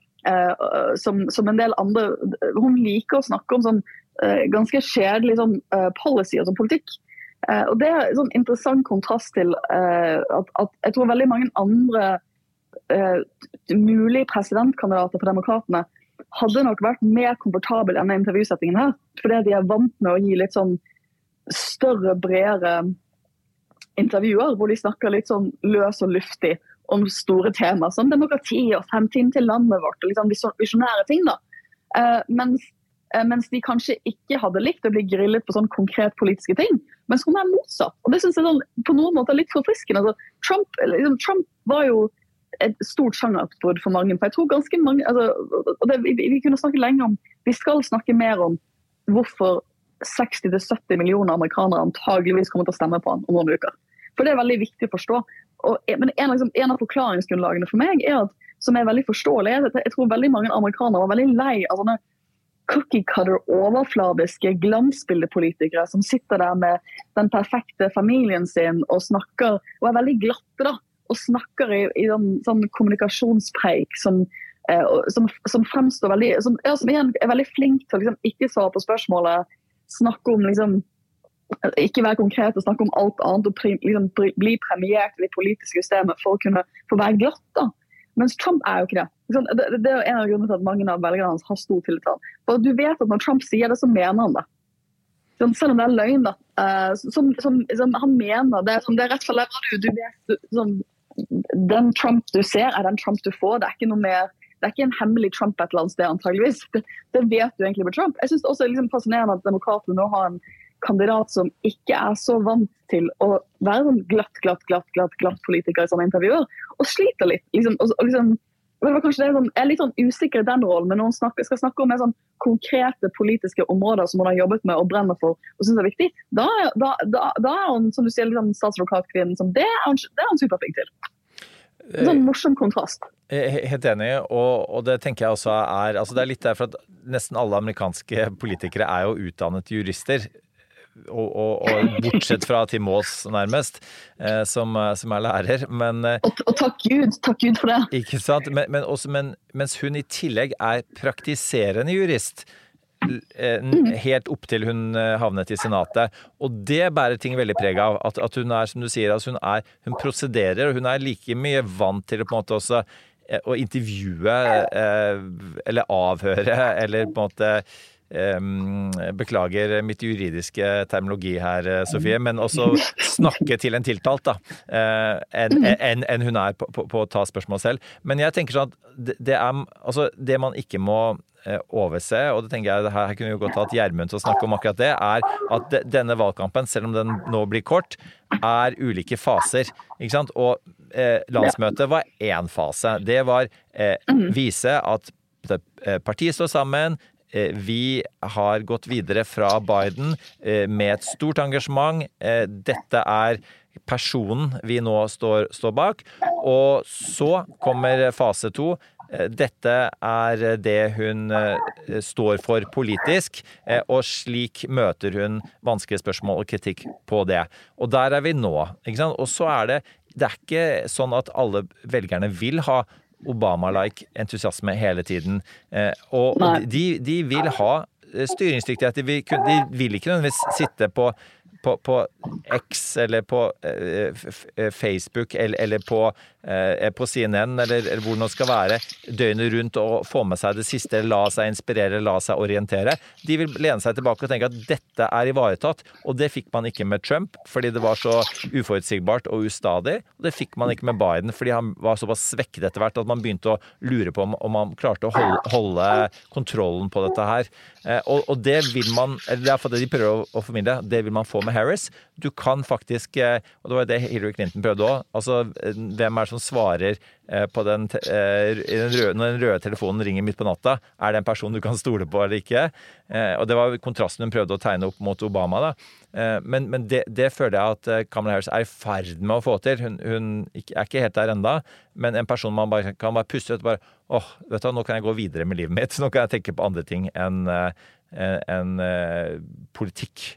uh, som, som en del andre. Hun liker å snakke om sånn uh, ganske kjedelig sånn, uh, policy og sånn politikk. Uh, og det er en sånn interessant kontrast til uh, at, at jeg tror veldig mange andre uh, mulige presidentkandidater for demokratene hadde nok vært mer komfortabel enn intervjusettingen her, fordi de er vant med å gi litt sånn større, bredere intervjuer, hvor de snakker litt sånn løs og luftig om store temaer, som demokrati og fremtiden til landet vårt, og liksom visjonære ting da. Uh, mens mens de kanskje ikke hadde likt å bli grillet på sånn konkret politiske ting. Mens hun er motsatt. Og det synes jeg sånn, på noen måter litt forfriskende. Altså, Trump, liksom, Trump var jo et stort sjangerutbrudd for mange. For jeg tror ganske mange, altså, og det, vi, vi kunne snakke lenge om, vi skal snakke mer om hvorfor seksti til sytti millioner amerikanere antageligvis kommer til å stemme på han om noen uker. For det er veldig viktig å forstå. Og, men en, liksom, en av forklaringsgrunnlagene for meg er at, som er veldig forståelig, er at jeg tror veldig mange amerikanere var veldig lei av sånne cookie-cutter, overfladiske glansbildepolitikere som sitter der med den perfekte familien sin og snakker, og er veldig glatte da, og snakker i, i den, sånn kommunikasjonspreik som, eh, som, som fremstår veldig, som, ja, som igjen er veldig flink til å liksom, ikke svare på spørsmålet, snakke om liksom, ikke være konkret og snakke om alt annet og pri, liksom, bli premiert i det politiske systemet for å kunne få være glatt da. Mens Trump er jo ikke det. Det, det er en av grunnene til at mange av velgerne hans har stor tillit til han. For du vet at når Trump sier det, så mener han det. Selv om det er løgn da. Som, som, som han mener det. Som det er rett for deg. Du, du vet, du, som, den Trump du ser er den Trump du får. Det er ikke noe mer, det det er ikke en hemmelig Trump et eller annet sted antageligvis. Det, det vet du egentlig med Trump. Jeg synes det også er liksom fascinerende at demokratene nå har en kandidat som ikke er så vant til å være en glatt, glatt, glatt, glatt, glatt politiker i sånne intervjuer, og sliter litt. Liksom, og, og liksom, det var kanskje det er sånn, jeg er litt sånn usikker i den rollen, men når hun snakker, skal snakke om mer sånn konkrete politiske områder som hun har jobbet med og brenner for, og synes er viktig, da, da, da, da er hun, som du sier, liksom, statsadvokatkvinnen, som det er hun, det er hun superflink til. En sånn morsom kontrast. Helt enig, og, og det tenker jeg også er, altså det er litt derfor at nesten alle amerikanske politikere er jo utdannet jurister, Og, og, og bortsett fra Tim Walz nærmest, eh, som, som er lærer. Men, og, og takk Gud, takk Gud for det. Ikke sant? Men, men også, men, mens hun i tillegg er praktiserende jurist, eh, helt opp til hun havnet i senatet. Og det bærer ting veldig preg av. At, at hun er, som du sier, altså hun, er, hun prosederer, og hun er like mye vant til å på en måte også eh, å intervjue, eh, eller avhøre, eller på en måte Um, beklager mitt juridiske terminologi her, Sofie, men også snakke til en tiltalt da, uh, enn en, en hun er på, på, på å ta spørsmål selv. Men jeg tenker sånn at det, det er, altså det man ikke må uh, overse, og det tenker jeg, her, her kunne vi jo godt hatt Gjermund til å snakke om akkurat det, er at de, denne valgkampen, selv om den nå blir kort, er ulike faser, ikke sant? Og uh, landsmøtet var en fase. Det var uh, vise at partiet står sammen. Vi har gått videre fra Biden med et stort engasjement. Dette er personen vi nå står, står bak. Og så kommer fase to. Dette er det hun står for politisk, og slik møter hun vanskelige spørsmål og kritikk på det. Og der er vi nå, ikke sant? Og så er det, det er ikke sånn at alle velgerne vil ha Obama-like entusiasme hele tiden. Eh, og de, de vil ha styringsdyktighet. De vil, de vil ikke nødvendigvis sitte på, på, på X eller på eh, Facebook eller, eller på, eh, på C N N eller, eller hvor det nå skal være døgnet rundt og få med seg det siste, la seg inspirere, la seg orientere. De vil lene seg tilbake og tenke at dette er ivaretatt, og det fikk man ikke med Trump fordi det var så uforutsigbart og ustadig, og det fikk man ikke med Biden fordi han var såpass svekket etter hvert at man begynte å lure på om, om man klarte å holde, holde kontrollen på dette her. Eh, og, og det vil man, eller det er for det de prøver å, å formidle, det vil man få med Harris. Du kan faktisk, og det var det Hillary Clinton prøvde også, altså hvem er det som svarer på den, i den røde, når den røde telefonen ringer midt på natta, er det en person du kan stole på eller ikke? Og det var kontrasten hun prøvde å tegne opp mot Obama da. Men, men det, det føler jeg at Kamala Harris er i ferd med å få til. Hun, hun er ikke helt der enda, men en person man bare, kan bare puste ut og bare, åh, vet du, nå kan jeg gå videre med livet mitt, nå kan jeg tenke på andre ting enn en, en, politikk.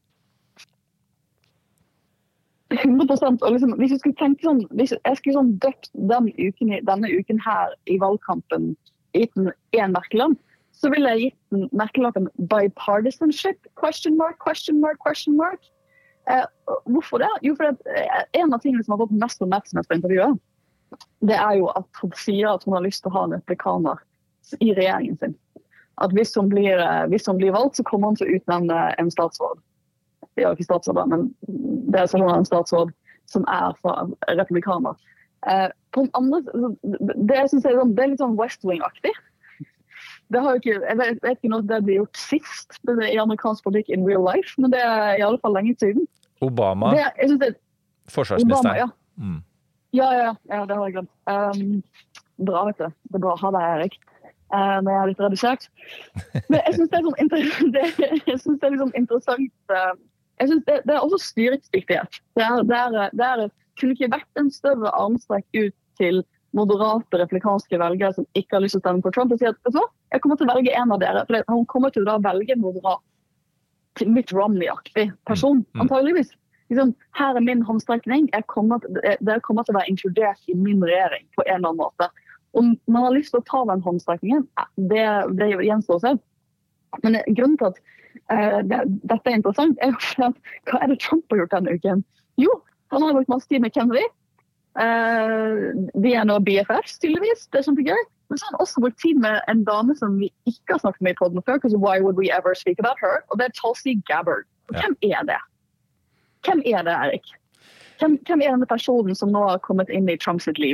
hundre prosent, og liksom, hvis jeg skulle tenke sånn, hvis jeg skulle sånn døpt denne uken, denne uken her i valgkampen gitt den en merkelapp, så ville jeg gitt den merkelappen bipartisanship, question mark, question mark, question mark. Eh, hvorfor det? Jo, for det, en av tingene som har fått mest oppmerksomhet på intervjuet, det er jo at hun sier at hun har lyst til å ha en republikaner i regjeringen sin. At hvis hun blir, hvis hun blir valgt, så kommer hun til å utnevne en statsråd. Jeg er ikke statsråd, men det er sånn en statsråd som er fra republikaner. Eh, på den andre, det, synes jeg, det er litt sånn West Wing-aktig. Det har jo ikke, jeg vet, vet ikke når det blir gjort sist i amerikansk politikk in real life, men det er i alle fall lenge siden. Obama, det, jeg synes det, forsvarsminister. Obama, ja. Mm. Ja, ja, ja, det har jeg glemt. Um, bra, vet du. Det er bra å ha deg, Erik. Uh, når jeg er litt redusert. Men jeg synes det er sånn inter- det, jeg synes det er liksom interessant. Uh, jeg synes det, det er også styringsdyktighet. Det er, det er, det er, kunne ikke vært en større armstrekk ut til moderate republikanske velgere som ikke har lyst til å stemme på Trump og si at, vet du hva, jeg kommer til å velge en av dere, for han kommer til å da velge en moderat til Mitt Romney-aktig person, mm. antageligvis. Liksom, her er min håndstrekning, jeg kommer til, dere kommer til å være inkludert i min regjering på en eller annen måte. Om man har lyst til å ta den håndstrekningen, det, det gjenstår seg. Men grunnen til at uh, det, dette er interessant, er jo at hva er det Trump har gjort denne uken? Jo, han har brukt masse tid med Kennedy. Uh, de er nå B F Fs, tydeligvis. Det er kjempegøy. Men så har han også brukt tid med en dame som vi ikke har snakket med i podden før, because why would we ever speak about her? Og det er Tulsi Gabbard. Ja. Hvem er det? Hvem er det, Erik? Hvem, hvem er denne personen som nå har kommet inn i Trumps liv?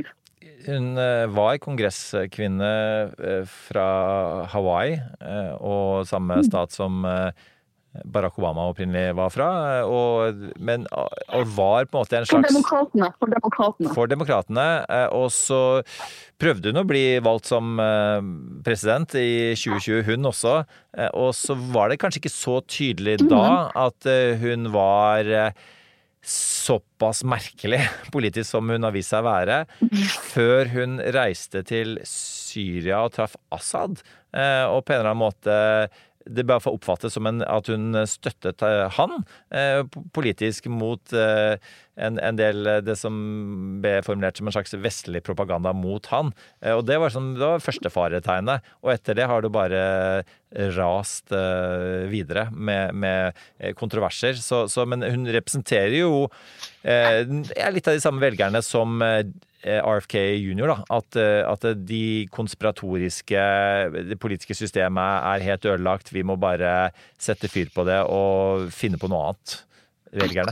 Hun var kongresskvinne fra Hawaii, og samme stat som Barack Obama opprinnelig var fra, og, men og var på en måte en slags... For demokratene. For demokratene. For demokratene, og så prøvde hun å bli valgt som president i tjue tjue, hun også, og så var det kanskje ikke så tydelig da at hun var såpass merkelig politisk som hun har vist seg å være, før hun reiste til Syria og traff Assad, og på en eller annen måte det bare for oppfattes som en, at hun støttet han eh, politisk mot eh, en, en del det som ble formulert som en slags vestlig propaganda mot han. Eh, og det var, som, det var første faretegnet. Og etter det har det bare rast eh, videre med, med kontroverser. Så, så, men hun representerer jo eh, litt av de samme velgerne som eh, R F K junior da, at, at de konspiratoriske, det politiske systemet er helt ødelagt, vi må bare sette fyr på det og finne på noe annet, velgerne.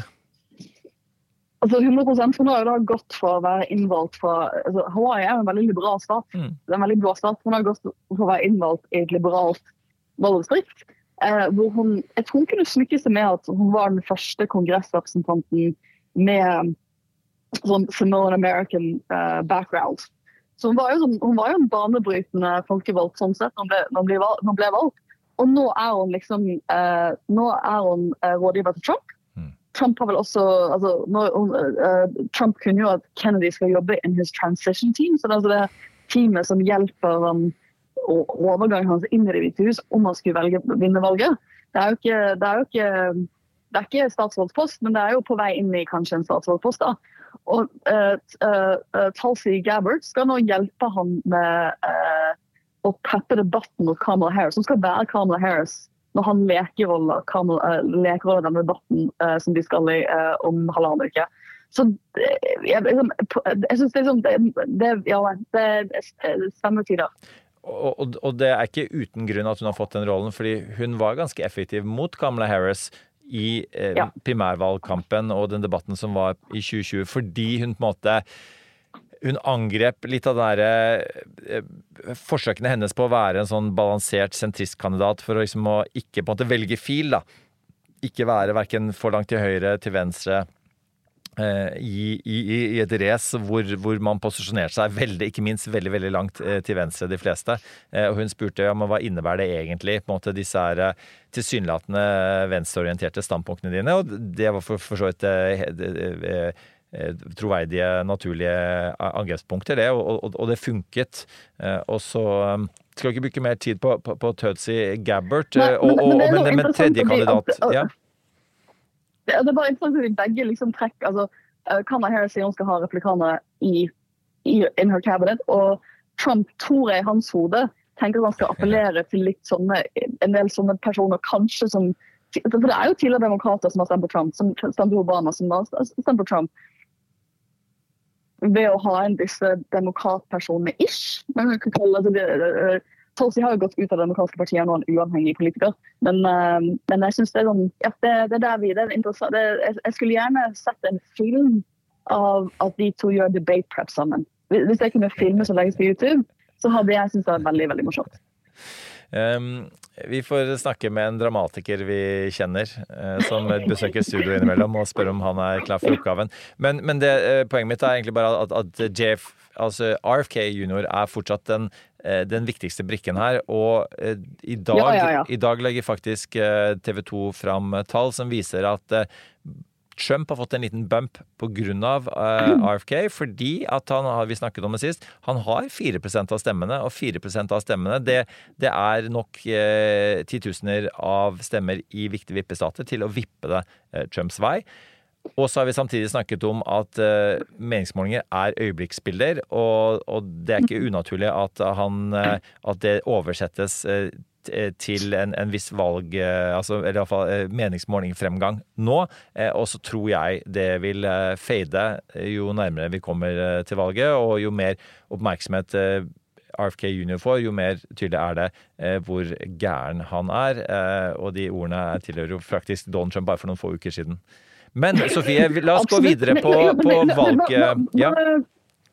Altså hundre prosent, for nå har det gått for å være innvalgt fra, altså Hawaii er en veldig liberal stat, mm. det er en veldig blå stat, hun har gått for å være innvalgt i et liberalt valgdistrikt, eh, hvor hun, jeg tror hun kunne smykke seg med at hun var den første kongressrepresentanten med sånn Samoan American uh, background. Så hun var, jo, hun var jo en banebrytende folkevalgt sånn sett når hun ble, når hun ble, valgt, når hun ble valgt. Og nå er hun liksom, uh, nå er hun uh, rådgiver til Trump. Mm. Trump har vel også, altså, nå, uh, Trump kunne jo at Kennedy skal jobbe in his transition team, så det er altså det teamet som hjelper um, overgangen hans inn i det hvite hus om han skulle velge, vinne valget. Det er jo ikke, det er jo ikke, det er ikke statsrådspost, men det er jo på vei inn i kanskje en statsrådspost da. Og uh, uh, uh, Tulsi Gabbard skal nå hjelpe han med uh, å peppe debatten mot Kamala Harris. Hun skal være Kamala Harris når han leker roller, Kamala, uh, leker roller denne debatten uh, som de skal i uh, om halvannen uke. Så uh, jeg, jeg, jeg synes det er sånn, det, det, ja, det er spennende tider. Og, og, og det er ikke uten grunn at hun har fått den rollen, fordi hun var ganske effektiv mot Kamala Harris i eh, ja. primærvalgkampen og den debatten som var i tjue tjue, fordi hun på en måte hun angrep litt av den der, eh, forsøkene hennes på å være en sånn balansert sentristkandidat for å, liksom, å ikke på en måte velge fil, da. Ikke være hverken for langt til høyre, til venstre, eh, i, i, i et race hvor, hvor man posisjonerte seg veldig, ikke minst veldig, veldig langt eh, til venstre de fleste. Eh, og hun spurte, ja, men hva innebærer det egentlig, på en måte disse her tilsynelatende venstreorienterte standpunktene dine, og det var for, for så vidt eh, eh, eh, troverdige, naturlige angrepspunkter, det, og, og, og det funket. Eh, og så um, skal vi ikke bruke mer tid på, på, på Tulsi Gabbard, Nei, men, og, og, men, men, men tredje kandidat, at, ja. Det, det er bare interessant at vi begge liksom trekker, altså uh, Kamala Harris sier hun skal ha republikanere i, i in her cabinet, og Trump tror jeg i hans hode tenker at han skal appellere til litt sånne, en del sånne personer, kanskje som, for det er jo tidligere demokrater som har stemt på Trump, som stemte på Obama, som har stemt på Trump, ved å ha en disse demokratpersonene-ish, men vi kan kalle det, det Tulsi har jo gått ut av det demokratiske partiet og en uavhengig politiker, men, uh, men jeg synes det er sånn, ja, det, det er der vi, det er interessant, det, jeg, jeg skulle gjerne sett en film av at de to gjør debate prep sammen. Hvis jeg kunne filme som legges på YouTube, så hadde jeg synes det var veldig, veldig morsomt. Um, vi får snakke med en dramatiker vi kjenner, uh, som besøker studio innimellom og spør om han er klar for oppgaven. Men, men det, uh, poenget mitt er egentlig bare at, at J F, altså R F K junior er fortsatt den, uh, den viktigste brikken her, og uh, i, dag, ja, ja, ja. i dag legger faktisk uh, T V to fram tall som viser at uh, Trump har fått en liten bump på grunn av uh, R F K, fordi at han har, vi snakket om det sist, han har fire prosent av stemmene, og fire prosent av stemmene, det, det er nok uh, titusener av stemmer i viktige vippestater til å vippe det uh, Trumps vei. Og så har vi samtidig snakket om at uh, meningsmålinger er øyeblikksbilder, og, og det er ikke unaturlig at, han, uh, at det oversettes uh, til en, en viss valg, altså, eller i hvert fall meningsmålingfremgang nå, og så tror jeg det vil fade jo nærmere vi kommer til valget, og jo mer oppmerksomhet R F K junior får, jo mer tydelig er det hvor gæren han er, og de ordene tilhører jo faktisk Donald Trump bare for noen få uker siden. Men Sofie, la oss gå videre på, på valget. Ja.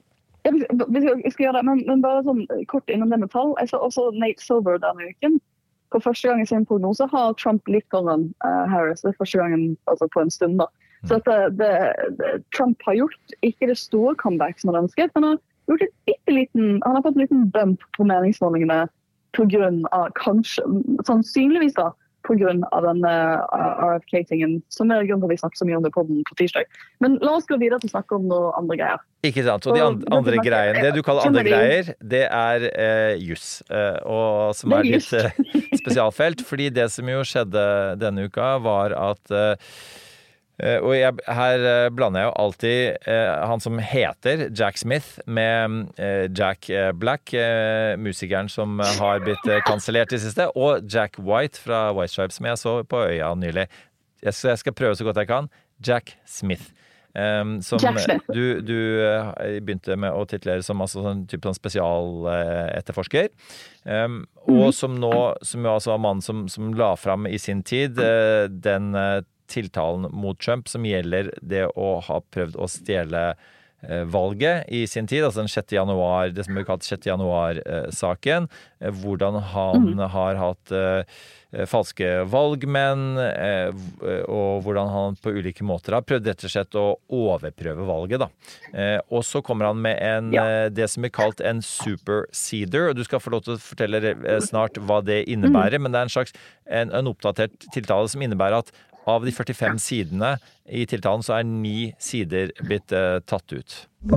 Vi skal, vi skal gjøre det, men, men bare sånn kort innom det med tall. Jeg så også Nate Silver denne uken. For første gang i sin prognose har Trump litt foran uh, Harris. Det er første gangen altså på en stund da. Så at det, det, det, Trump har gjort ikke det store comeback som han ønsket, men han har gjort et bitte liten, han har fått en liten bump på meningsmålingene på grunn av, kanskje, sannsynligvis da, på grunn av den uh, R F K-tingen, som er grunn til at vi snakker så mye om det på den på tirsdag. Men la oss gå videre til å snakke om noen andre greier. Ikke sant, og de andre, andre greiene, det du kaller andre greier, det er uh, juss, uh, og som er litt uh, spesialfelt, fordi det som jo skjedde denne uka var at uh, Uh, og jeg, her uh, blander jeg jo alltid uh, han som heter Jack Smith med uh, Jack Black, uh, musikeren som uh, har blitt uh, kansellert i siste, og Jack White fra White Stripes, som jeg så på øya nylig. Jeg skal, jeg skal prøve så godt jeg kan. Jack Smith. Um, som Jack Smith. Du, du uh, begynte med å titulere som altså, sånn, type sånn spesial uh, etterforsker. Um, mm. Og som nå, som jo altså var mannen som, som la fram i sin tid uh, den uh, tiltalen mot Trump som gjelder det å ha prøvd å stjele eh, valget i sin tid, altså den sjette januar, det som blir kalt sjette januar-saken, eh, hvordan han mm. har hatt eh, falske valgmenn, eh, og hvordan han på ulike måter har prøvd rett og slett å overprøve valget da. Eh, og så kommer han med en, ja. eh, det som blir kalt en superseder, og du skal få lov til å fortelle eh, snart hva det innebærer, mm. men det er en slags en, en oppdatert tiltale som innebærer at av de førtifem sidene i tiltalen så er ni sider blitt uh, tatt ut.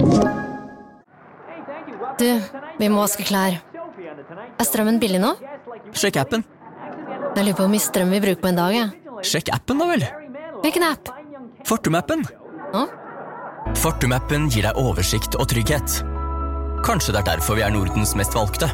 Du, vi må vaske klær. Er strømmen billig nå? Sjekk appen. Jeg lurer på hvor mye strøm vi bruker på en dag, ja. Sjekk appen da vel. Hvilken app? Fortum-appen. Hå? Fortum-appen gir deg oversikt og trygghet. Kanskje det er derfor vi er Nordens mest valgte.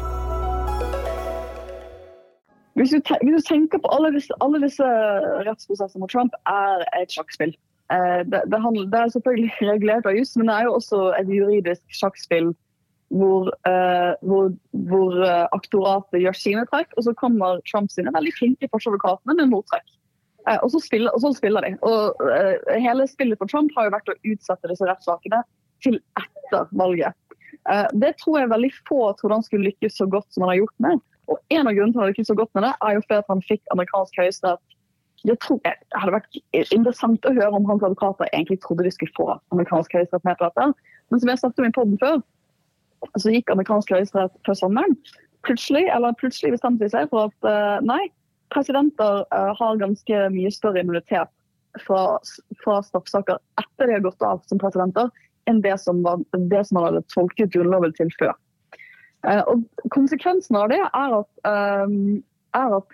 Hvis du, hvis du tenker på alle disse, alle disse rettsprosesser mot Trump er et sjakkspill. Eh, det, det, handler, det er selvfølgelig regulert av just, men det er jo også et juridisk sjakkspill hvor, eh, hvor, hvor aktoratet gjør sine trekk, og så kommer Trump sine veldig flinke forsvarsadvokatene med mottrekk. Eh, og, så spiller, og så spiller de. Og eh, hele spillet for Trump har jo vært å utsette disse rettssakene til etter valget. Eh, det tror jeg veldig få trodde han skulle lykkes så godt som han har gjort med. Og en av grunnen til at han ikke så godt med det, er jo for at han fikk amerikansk høyesterett. Jeg tror det hadde vært interessant å høre om hans advokater egentlig trodde de skulle få amerikansk høyesterett med på dette. Men som jeg snakket om i podden før, så gikk amerikansk høyesterett før sommeren. Plutselig, eller plutselig bestemte de seg for at uh, nei, presidenter uh, har ganske mye større immunitet fra, fra straffsaker etter de har gått av som presidenter, enn det som, var, det som man hadde tolket grunnloven til før. Uh, og konsekvensen av det er at, um, er at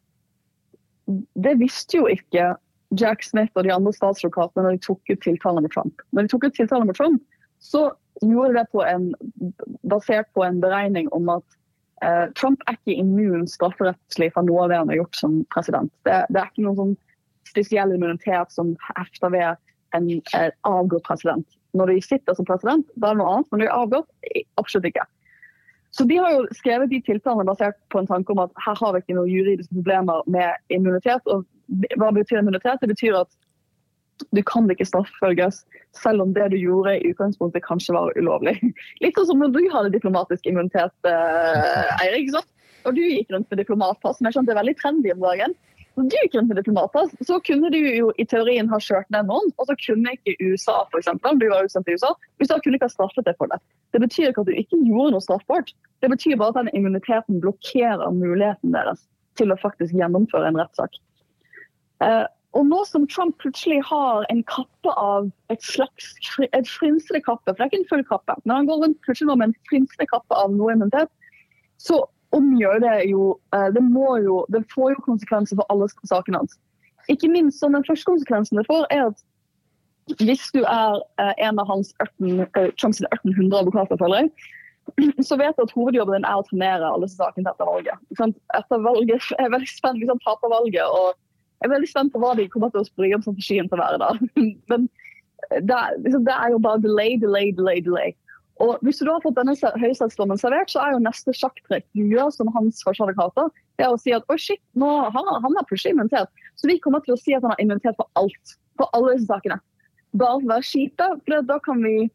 det visste jo ikke Jack Smith og de andre statsadvokatene når de tok ut tiltalen mot Trump. Når de tok ut tiltalen mot Trump, så gjorde det på en, basert på en beregning om at uh, Trump er ikke immun strafferettslig fra noe av det han har gjort som president. Det, det er ikke noen sånn spesiell immunitet som hefter ved en uh, avgått president. Når de sitter som president, da er det noe annet, men når de er avgått, absolutt ikke. Så de har jo skrevet de tiltalene basert på en tanke om at her har vi ikke noen juridiske problemer med immunitet. Og hva betyr immunitet? Det betyr at du kan ikke straffølges, selv om det du gjorde i utgangspunktet kanskje var ulovlig. Litt sånn som når du hadde diplomatisk immunitet, eh, Eirik, sant? Og du gikk rundt med diplomatpass, men jeg skjønte det er veldig trendy om dagen. Når du gikk rundt med diplomatpass, så kunne du jo i teorien ha kjørt ned noen, og så kunne ikke U S A, for eksempel, du var utsendt i U S A, U S A kunne ikke ha straffet deg for det. Det betyr ikke at du ikke gjorde noe straffbart. Det betyr bare at den immuniteten blokkerer muligheten deres til å faktisk gjennomføre en rettssak. Eh, og nå som Trump plutselig har en kappe av et slags, et frynselig kappe, for det er ikke en full kappe, men han går rundt plutselig nå med en frynselig kappe av noe immunitet, så omgjør det jo, det, må jo, det får jo konsekvenser for alle sakene hans. Ikke minst sånn den første konsekvensen det får er at hvis du er en av hans Trumps ørten hundre advokater, føler jeg, så vet du at hovedjobben din er å trenere alle sakene etter valget. Etter valget jeg er veldig spent hvis han taper valget, og jeg er veldig spent på hva de kommer til å sprige om strategien til å være da. Men det er, liksom, det er jo bare delay, delay, delay, delay. Og hvis du da har fått denne høyesterettsdommen servert, så er jo neste sjakktrekk du gjør som hans forsvarsadvokater, det er å si at «Oi, shit, nå har han, han er plutselig immunitet». Så vi kommer til å si at han har immunitet for alt, for alle disse sakene. Bare for å være skite, for da kan vi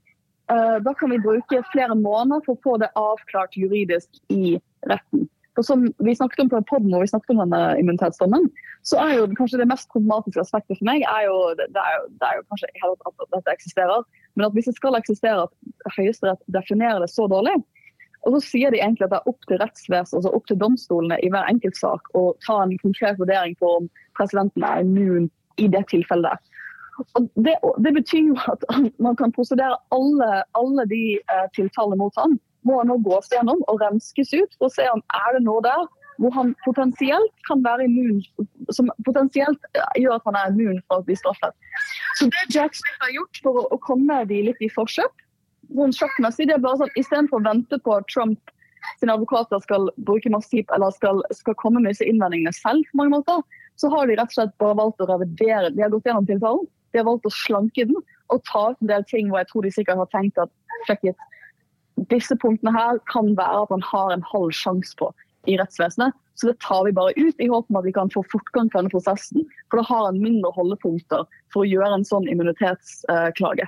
uh, da kan vi bruke flere måneder for å få det avklart juridisk i retten. For som vi snakket om på podden hvor vi snakket om denne immunitetsdommen, så er jo kanskje det mest problematiske aspektet for meg, er jo, det, er jo, det er jo kanskje helt at dette eksisterer, men at hvis det skal eksistere at Høyesterett definerer det så dårlig, og så sier de egentlig at det er opp til rettsvesen, altså opp til domstolene i hver enkelt sak, å ta en konkret vurdering på om presidenten er immun i det tilfellet. Og det, det betyr jo at man kan prosedere alle, alle de eh, tiltalene mot ham, må han nå gås gjennom og renskes ut for å se om er det noe der hvor han potensielt kan være immun, som potensielt gjør at han er immun for å bli straffet. Så det Jack Smith har gjort for å, å komme de litt i forskjøp, sånn sjokkmessig, det er bare sånn, i stedet for å vente på at Trump sine advokater skal bruke massivt, eller skal, skal komme med disse innvendingene selv på mange måter, så har de rett og slett bare valgt å revidere. De har gått gjennom tiltalen, de har valgt å slanke den, og ta ut en del ting hvor jeg tror de sikkert har tenkt at, sjekk it, disse punktene her kan være at man har en halv sjans på i rettsvesenet, så det tar vi bare ut i håp om at vi kan få fortgang på denne prosessen, for det har en mindre holdepunkter for å gjøre en sånn immunitetsklage.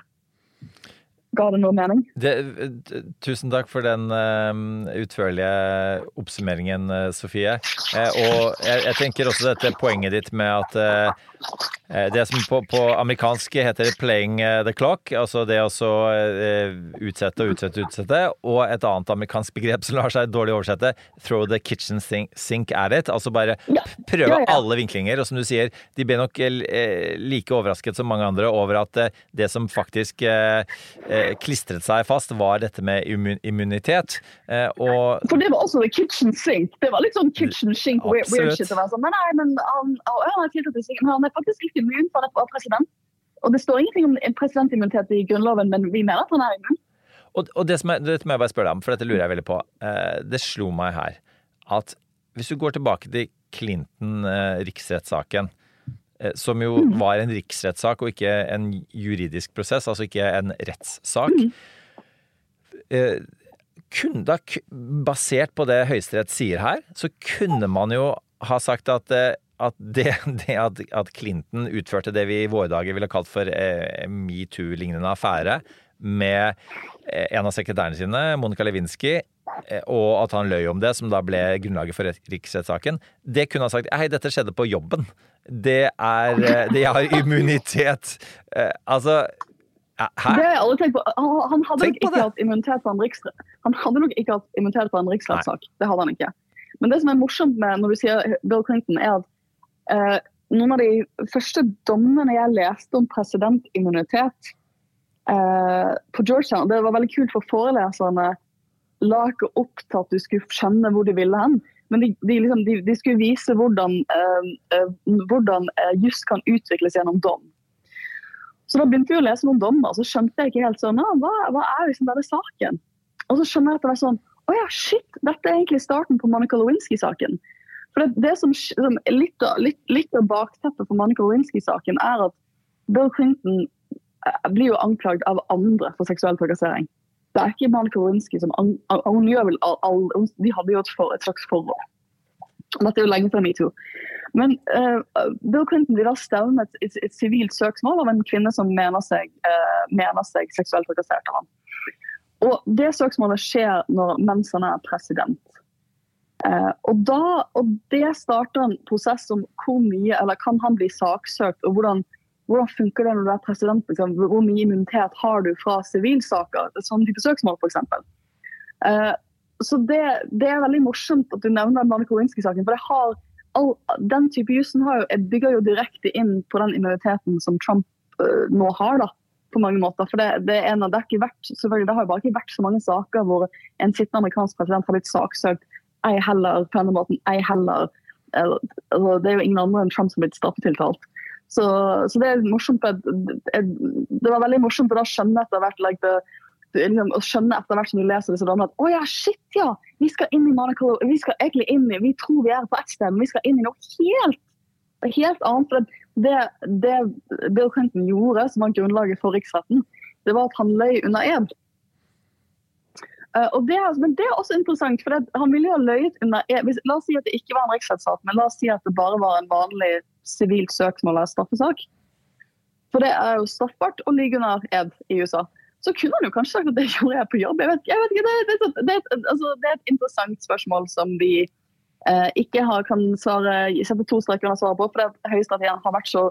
Ga det noe mening? Det, tusen takk for den uh, utførlige oppsummeringen, uh, Sofie. Uh, og jeg, jeg tenker også dette poenget ditt med at uh, det som på, på amerikansk heter playing the clock, altså det å så uh, utsette og utsette og utsette, og et annet amerikansk begrep som lar seg dårlig oversette, throw the kitchen sink, sink at it, altså bare ja. prøve ja, ja. alle vinklinger, og som du sier, de ble nok uh, like overrasket som mange andre over at uh, det som faktisk uh, klistret seg fast var dette med immun immunitet. Eh, og For det var også the kitchen sink. Det var litt sånn kitchen sink weird, weird shit. Sånn. Men nei, men han, han, er men han er faktisk ikke immun for det var president. Og det står ingenting om presidentimmunitet i grunnloven, men vi mener at han er immun. Og, og det som jeg, dette må jeg bare spørre deg om, for dette lurer jeg veldig på. Eh, det slo meg her at hvis du går tilbake til Clinton-riksrettssaken, eh, som jo mm. var en riksrettssak og ikke en juridisk prosess, altså ikke en rettssak, mm. eh, kunne da, basert på det Høyesterett sier her, så kunne man jo ha sagt at, at det, det at, at Clinton utførte det vi i våre dager ville kalt for eh, MeToo-lignende affære med eh, en av sekretærene sine, Monica Lewinsky, eh, og at han løy om det, som da ble grunnlaget for riksrettssaken, det kunne ha sagt, hei, dette skjedde på jobben. Det er, det har immunitet. Eh, altså, hæ? Det har jeg aldri tenkt på. Han, han hadde nok ikke hatt immunitet på en riksrett. Han hadde nok ikke hatt immunitet på en riksrettssak. Det hadde han ikke. Men det som er morsomt med når du sier Bill Clinton er at eh, noen av de første dommene jeg leste om presidentimmunitet eh, på Georgetown, det var veldig kult for foreleserne la ikke opp til at du skulle skjønne hvor de ville hen, men de, de, liksom, de, de skulle vise hvordan, eh, eh, hvordan eh, just kan utvikles gjennom dom. Så da begynte vi å lese noen dommer, så skjønte jeg ikke helt sånn, hva, hva er liksom denne saken? Og så skjønner jeg at det var sånn, å ja, shit, dette er egentlig starten på Monica Lewinsky-saken. For det, det som, som litt, av, litt, litt av bakteppet for Monica Lewinsky-saken er at Bill Clinton blir jo anklagd av andre for seksuell trakassering. Det er ikke Monica Lewinsky som an, hun gjør vel all, all, de hadde jo et, for, et slags forhold. Dette er jo lenge før MeToo. Men uh, Bill Clinton blir da stevnet et, et, et sivilt søksmål av en kvinne som mener seg, uh, mener seg seksuelt trakassert av ham. Og det søksmålet skjer når, mens han er president. Uh, og, da, og det starter en prosess om hvor mye, eller kan han bli saksøkt, og hvordan, hvordan funker det når du er president? Liksom? Hvor mye immunitet har du fra sivilsaker? Sånn type søksmål, for eksempel. Uh, så det, det er veldig morsomt at du nevner Monica Lewinsky-saken, for det har, all, den type jussen har jo, bygger jo direkte inn på den immuniteten som Trump uh, nå har da. På mange måter, for det, det, er en, det, er ikke vært, selvfølgelig, det har jo bare ikke vært så mange saker hvor en sittende amerikansk president har blitt saksøkt, ei heller på denne måten, ei heller, eller, altså, det er jo ingen andre enn Trump som har blitt straffetiltalt. Så, så det er morsomt, det, det var veldig morsomt for da skjønne etter hvert, like det, liksom, å skjønne etter hvert som du leser disse dommene, at å ja, shit ja, vi skal inn i Monaco, vi skal egentlig inn i, vi tror vi er på et sted, men vi skal inn i noe helt, helt annet, for det Det, det Bill Clinton gjorde, som var grunnlaget for riksretten, det var at han løy under ed. Uh, og det, men det er også interessant, for det, han ville jo ha løyet under ed. Hvis, la oss si at det ikke var en riksrettssak, men la oss si at det bare var en vanlig sivilt søksmål eller straffesak. For det er jo straffbart å ligge under ed i U S A. så kunne han jo kanskje sagt at det gjorde jeg på jobb. Jeg vet, jeg vet ikke, det, det, det, det, altså, det er et interessant spørsmål som vi eh, ikke har, kan svare, sette to streker og svare på, for det Høyesterett igjen har vært så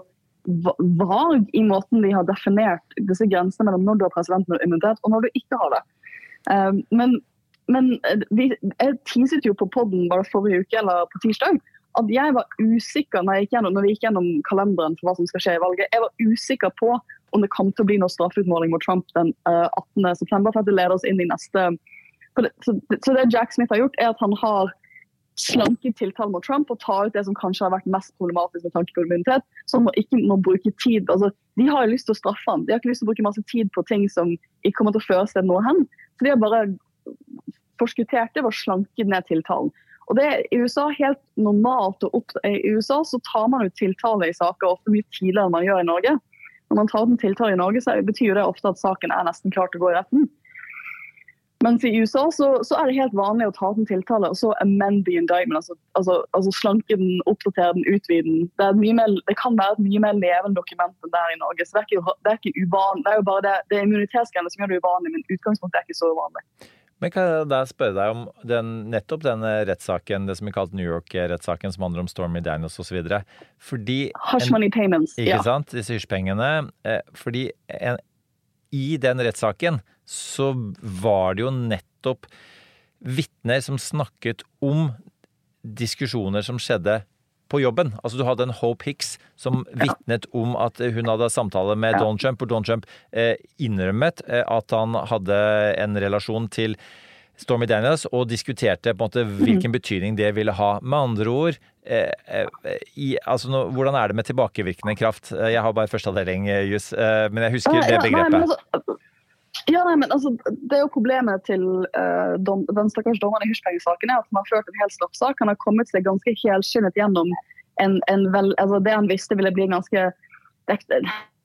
vag i måten de har definert disse grensene mellom når du har president med immunitet og når du ikke har det. Um, men men vi, jeg teaset jo på podden bare forrige uke eller på tirsdag at jeg var usikker når, jeg gikk gjennom, når vi gikk gjennom kalenderen for hva som skal skje i valget. Jeg var usikker på om det kom til å bli noe straffeutmåling mot Trump den uh, attende september for at det leder oss inn i neste. Det, så, så det Jack Smith har gjort er at han har slanket tiltale mot Trump og ta ut det som kanskje har vært mest problematisk med tanke på immunitet, som må ikke må bruke tid. Altså, de har jo lyst til å straffe han. De har ikke lyst til å bruke masse tid på ting som ikke kommer til å føre seg noe hen. Så de har bare forskuttert det ved å slanke ned tiltalen. Og det er i U S A helt normalt å opp... I U S A så tar man ut tiltale i saker ofte mye tidligere enn man gjør i Norge. Når man tar ut en tiltale i Norge, så betyr det ofte at saken er nesten klar til å gå i retten. Mens i U S A så, så er det helt vanlig å ta ut en tiltale, og så amend the indictment, altså, altså, altså slanke den, oppdatere den, utvide den. Det, er mye mer, det kan være et mye mer levende dokument enn der i Norge, så det er ikke, det er ikke uvanlig. Det er jo bare det, det er immunitetsgreiene som gjør det uvanlig, men utgangspunktet er ikke så uvanlig. Men kan jeg da spørre deg om den, nettopp denne rettssaken, det som er kalt New York-rettssaken, som handler om Stormy Daniels og så videre. Fordi... Hush money payments, ikke ja. sant? Disse hysjpengene. Eh, fordi en, i den rettssaken så var det jo nettopp vittner som snakket om diskusjoner som skjedde på jobben. Altså du hadde en Hope Hicks som vittnet om at hun hadde samtale med ja. Donald Trump, og Donald Trump eh, innrømmet eh, at han hadde en relasjon til Stormy Daniels, og diskuterte på en måte hvilken betydning det ville ha. Med andre ord, eh, eh, i, altså nå, hvordan er det med tilbakevirkende kraft? Jeg har bare første avdeling, Jus, eh, men jeg husker det begrepet. Nei, Ja, nei, men altså, det er jo problemet til uh, dom, den stakkars dommeren i hysjpengesaken er at han har ført en hel straffsak. Han har kommet seg ganske helskinnet gjennom en, en vel, altså det han visste ville bli en ganske det,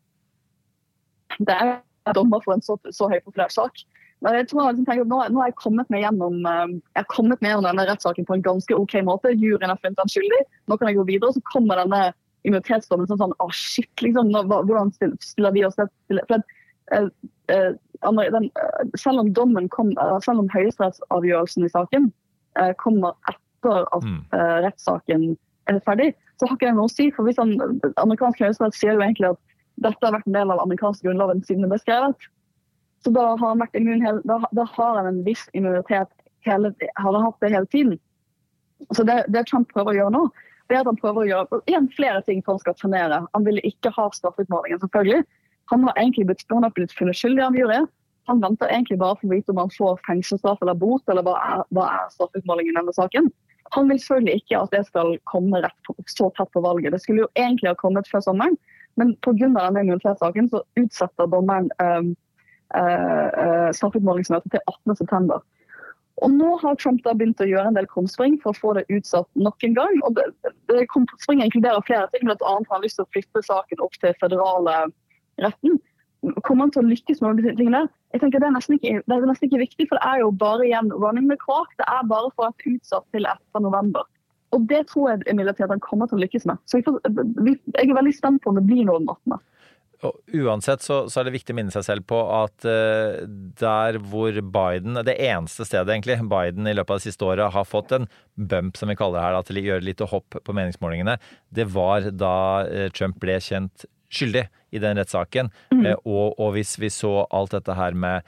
det er dommer for en så, så høy populær sak. Men jeg tror jeg liksom tenker at nå, nå har jeg kommet meg gjennom uh, jeg har kommet meg gjennom denne rettssaken på en ganske ok måte. Juryen har funnet han skyldig. Nå kan jeg gå videre, og så kommer denne immunitetsdommen sånn sånn, å oh, shit, liksom, nå, hvordan stiller vi oss det til? For at, uh, uh, Den, selv om dommen kom, selv om høyesterettsavgjørelsen i saken eh, kommer etter at mm. eh, rettssaken er ferdig, så har ikke det noe å si. For hvis han, amerikansk høyesterett sier jo egentlig at dette har vært en del av amerikansk grunnloven siden det ble skrevet, så da har han vært immun hele, da, da har han en viss immunitet hele, har han hatt det hele tiden. Så det, det Trump prøver å gjøre nå, det er at han prøver å gjøre igjen flere ting for han skal trenere. Han ville ikke ha straffeutmålingen, selvfølgelig. Han har egentlig blitt, han har blitt funnet skyldig av juryen. Han venter egentlig bare for å vite om han får fengselsstraff eller bot, eller hva er, hva er straffeutmålingen i denne saken. Han vil selvfølgelig ikke at det skal komme rett på, så tett på valget. Det skulle jo egentlig ha kommet før sommeren, men på grunn av denne immunitetssaken så utsetter dommeren um, uh, uh, straffeutmålingsmøtet til attende september. Og nå har Trump da begynt å gjøre en del krumspring for å få det utsatt nok en gang. Og det, det krumspringen inkluderer flere ting, blant annet har han lyst til å flytte saken opp til federale retten. Kommer han til å lykkes med de tingene? Jeg tenker det er, nesten ikke, det er nesten ikke viktig, for det er jo bare igjen running the clock. Det er bare for et utsatt til etter november. Og det tror jeg imidlertid at han kommer til å lykkes med. Så jeg, får, jeg er veldig spent på om det blir noe den attende. Og uansett så, så er det viktig å minne seg selv på at uh, der hvor Biden, det eneste stedet egentlig, Biden i løpet av det siste året har fått en bump, som vi kaller det her, da, til å gjøre litt hopp på meningsmålingene, det var da uh, Trump ble kjent skyldig i den rettssaken, mm. eh, og, og hvis vi så alt dette her med,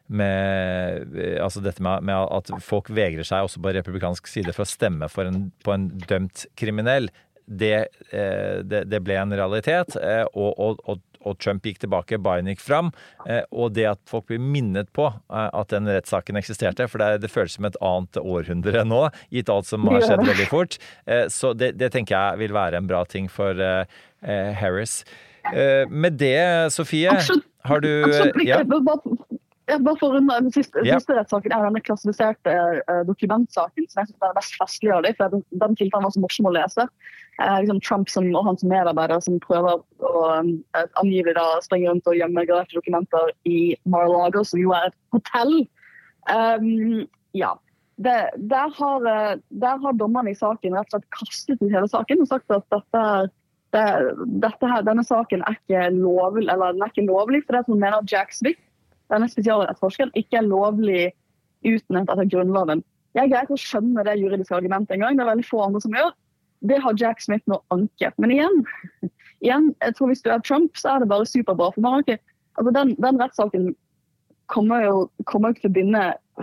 med altså dette med, med at folk vegrer seg også på republikansk side for å stemme for en, på en dømt kriminell, det, eh, det, det ble en realitet, eh, og, og, og, og Trump gikk tilbake, Biden gikk fram, eh, og det at folk blir minnet på eh, at den rettssaken eksisterte, for det, det føles som et annet århundre nå, gitt alt som har skjedd veldig fort, eh, så det, det tenker jeg vil være en bra ting for eh, eh, Harris. Uh, med det, Sofie, absolutt, har du... Absolutt, ja. Jeg bare for å runde den siste, ja. siste rettssaken er denne klassifiserte uh, dokumentsaken, som jeg synes er mest festlig av det, for den, den tiltalen var så morsom å lese. Uh, liksom Trump som, og hans medarbeider som prøver å um, angivelig da springe rundt og gjemme graderte dokumenter i Mar-a-Lago, som jo er et hotell. Um, ja, det, der, har, der har dommerne i saken rett og slett kastet ut hele saken og sagt at dette er Det, dette her, denne saken er ikke lovlig, eller den er ikke lovlig, for det er som mener Jack Smith denne spesialetterforskeren ikke er lovlig utnevnt etter grunnloven. Jeg greier ikke å skjønne det juridiske argumentet en gang, det er veldig få andre som gjør. Det har Jack Smith nå anket. Men igjen, igjen, jeg tror hvis du er Trump, så er det bare superbra. For man har ikke, altså den, den rettssaken kommer jo kommer ikke til å begynne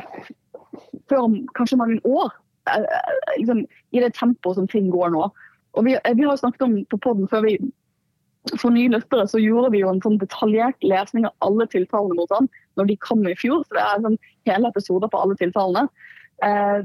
før om kanskje mange år, liksom, i det tempoet som ting går nå. Og vi, vi har snakket om på podden før vi, for nye lyttere, så gjorde vi jo en sånn detaljert lesning av alle tiltalene mot han når de kom i fjor, så det er sånn hele episoder på alle tiltalene. Eh,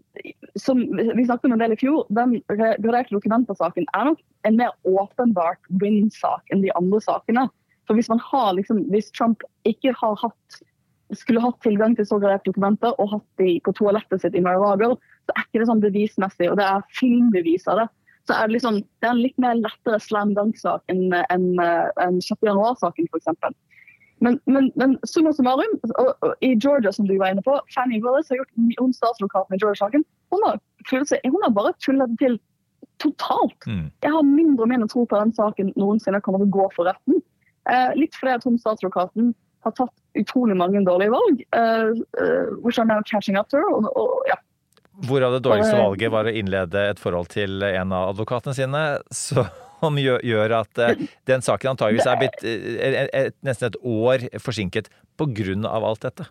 som vi snakket om en del i fjor, den graderte dokumentersaken er nok en mer åpenbart win-sak enn de andre sakene. For hvis man har liksom, hvis Trump ikke har hatt, skulle hatt tilgang til så graderte dokumenter og hatt de på toalettet sitt i Mar-a-Lago, så er ikke det sånn bevismessig, og det er filmbevis av det. Så er det liksom, det er en litt mer lettere slam-dunk-sak enn en, en sjette januar-saken for eksempel. Men, men, men summa summarum, og, og, i Georgia som du var inne på, Fannie Willis har gjort hun statsadvokaten i Georgia-saken, hun har, hun har bare tullet til totalt. Mm. Jeg har mindre og mindre tro på den saken noensinne kommer til å gå for retten. Eh, litt fordi at hun statsadvokaten har tatt utrolig mange dårlige valg, uh, uh, which are now catching up to her, og, og ja. Hvorav det dårligste valget var å innlede et forhold til en av advokatene sine, som gjør at den saken antageligvis er blitt et, et, nesten et år forsinket på grunn av alt dette.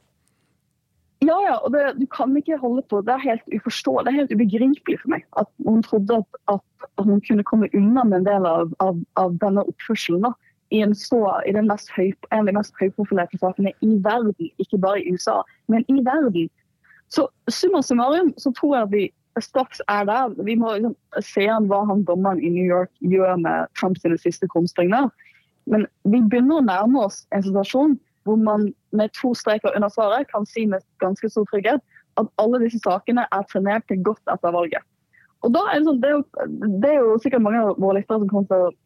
Ja, ja, og det, du kan ikke holde på, det er helt uforståelig, det er helt ubegripelig for meg, at hun trodde at, at, at hun kunne komme unna med en del av, av, av denne oppførselen da, i, en så, i den mest høy, en av de mest høyprofilerte sakene i verden, ikke bare i U S A, men i verden. Så summa summarum, så tror jeg at vi straks er der. Vi må liksom, se an hva han dommeren i New York gjør med Trumps siste krumspringene. Men vi begynner å nærme oss en situasjon hvor man med to streker under svaret kan si med ganske stor trygghet at alle disse sakene er trenert til godt etter valget. Og da er det sånn, det er jo, det er jo sikkert mange av våre lyttere som kommer til å,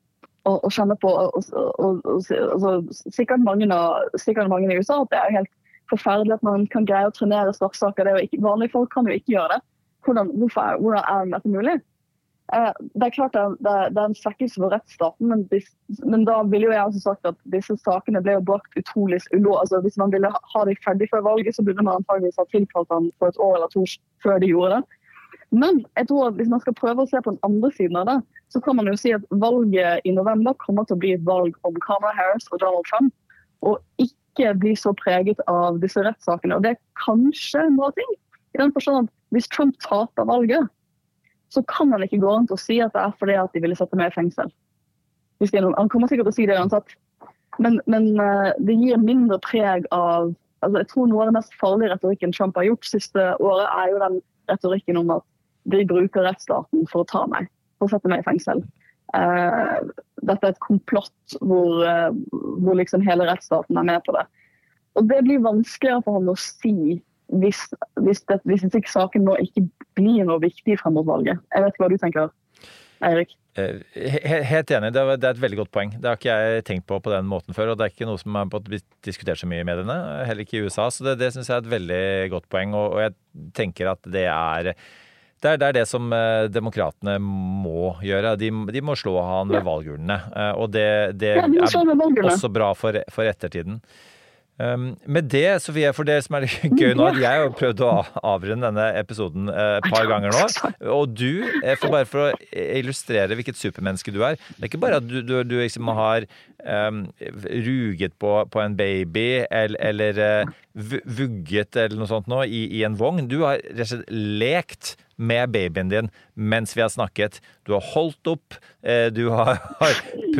å, å kjenne på, og, og, og, altså, sikkert, mange av, sikkert mange i U S A, at det er helt forferdelig at man kan greie å trenere straffsaker. Det er jo ikke, vanlige folk kan jo ikke gjøre det. Hvordan, hvorfor er, hvordan er dette mulig? Eh, det er klart det er, det er, det er en svekkelse for rettsstaten, men, dis, men da ville jo jeg også sagt at disse sakene ble jo brakt utrolig ulå. Altså, hvis man ville ha de ferdig før valget, så burde man antageligvis ha tilkalt dem for et år eller to før de gjorde det. Men jeg tror at hvis man skal prøve å se på den andre siden av det, så kan man jo si at valget i november kommer til å bli et valg om Kamala Harris og Donald Trump, og ikke ikke blir så preget av disse rettssakene. Og det er kanskje en bra ting. I den forstand at hvis Trump taper valget, så kan han ikke gå rundt og si at det er fordi at de ville sette meg i fengsel. Hvis det er noe, han kommer sikkert til å si det uansett. Men, men uh, det gir mindre preg av... Altså, jeg tror noe av det mest farlige retorikken Trump har gjort siste året er jo den retorikken om at de bruker rettsstaten for å ta meg, for å sette meg i fengsel. Uh, dette er et komplott hvor, uh, hvor liksom hele rettsstaten er med på det. Og det blir vanskeligere for ham å si hvis, hvis, det, hvis det ikke saken nå ikke blir noe viktig frem mot valget. Jeg vet ikke hva du tenker, Eirik? Uh, helt enig, det er, det er et veldig godt poeng. Det har ikke jeg tenkt på på den måten før, og det er ikke noe som har blitt diskutert så mye i mediene, heller ikke i U S A, så det, det synes jeg er et veldig godt poeng, og, og jeg tenker at det er Det er, det er det som eh, demokratene må gjøre. De, de må slå han ved valgurnene. Eh, og det, det ja, de er også bra for, for ettertiden. Um, med det, Sofie, for det som er gøy nå, at jeg har prøvd å avrunde denne episoden eh, et par ganger nå. Og du, eh, for bare for å illustrere hvilket supermenneske du er, det er ikke bare at du, du, du liksom har um, ruget på, på en baby, eller, eller uh, vugget eller noe sånt nå, i, i en vogn. Du har rett og slett lekt med babyen din mens vi har snakket. Du har holdt opp, du har, har,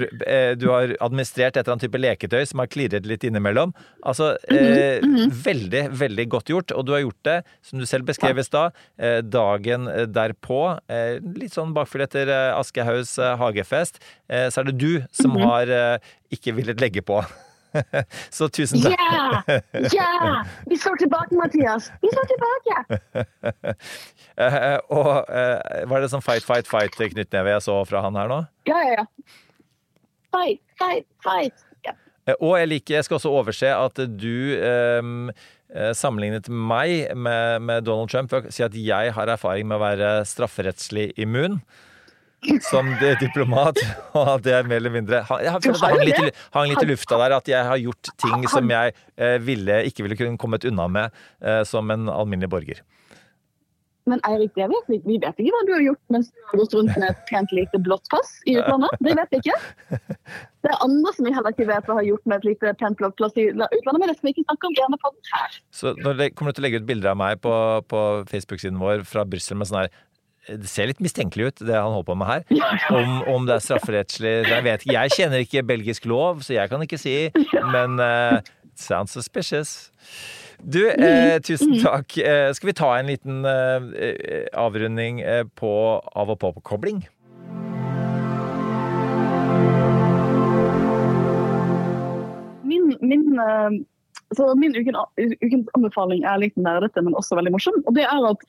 du har administrert et eller annet type leketøy som har klirret litt innimellom. Altså, eh, veldig, veldig godt gjort, og du har gjort det, som du selv beskrev i stad, eh, dagen derpå, eh, litt sånn bakfyll etter eh, Aschehogs eh, hagefest, eh, så er det du som har eh, ikke villet legge på. Så tusen takk. Ja, ja, vi står tilbake, Mathias. Vi står tilbake. uh, og uh, var det sånn fight, fight, fight knyttneve jeg så fra han her nå? Ja, ja, ja. Fight, fight, fight. Ja. Uh, og jeg liker, jeg skal også overse at du um, uh, sammenlignet meg med, med Donald Trump for å si at jeg har erfaring med å være strafferettslig immun. som diplomat, og at det er mer eller mindre... Jeg har følt at det hang litt, i, hang litt i lufta der, at jeg har gjort ting som jeg eh, ville, ikke ville kunne kommet unna med eh, som en alminnelig borger. Men Eirik, det vet vi. Vi vet ikke hva du har gjort mens du har gått rundt med et pent lite blått pass i utlandet. Det vet vi ikke. Det er andre som vi heller ikke vet hva har gjort med et lite pent blått pass i utlandet, men det skal vi ikke snakke om gjerne på den her. Så når det kommer du til å legge ut bilder av meg på, på Facebook-siden vår fra Brussel med sånn her, det ser litt mistenkelig ut, det han holder på med her. Om, om det er strafferettslig, jeg vet ikke. Jeg kjenner ikke belgisk lov, så jeg kan ikke si, men uh, sounds suspicious. Du, eh, tusen takk. Eh, skal vi ta en liten eh, avrunding eh, på av- og på-kobling? Min, min, uh, så min uken, ukens anbefaling er litt nerdete, men også veldig morsom. Og det er at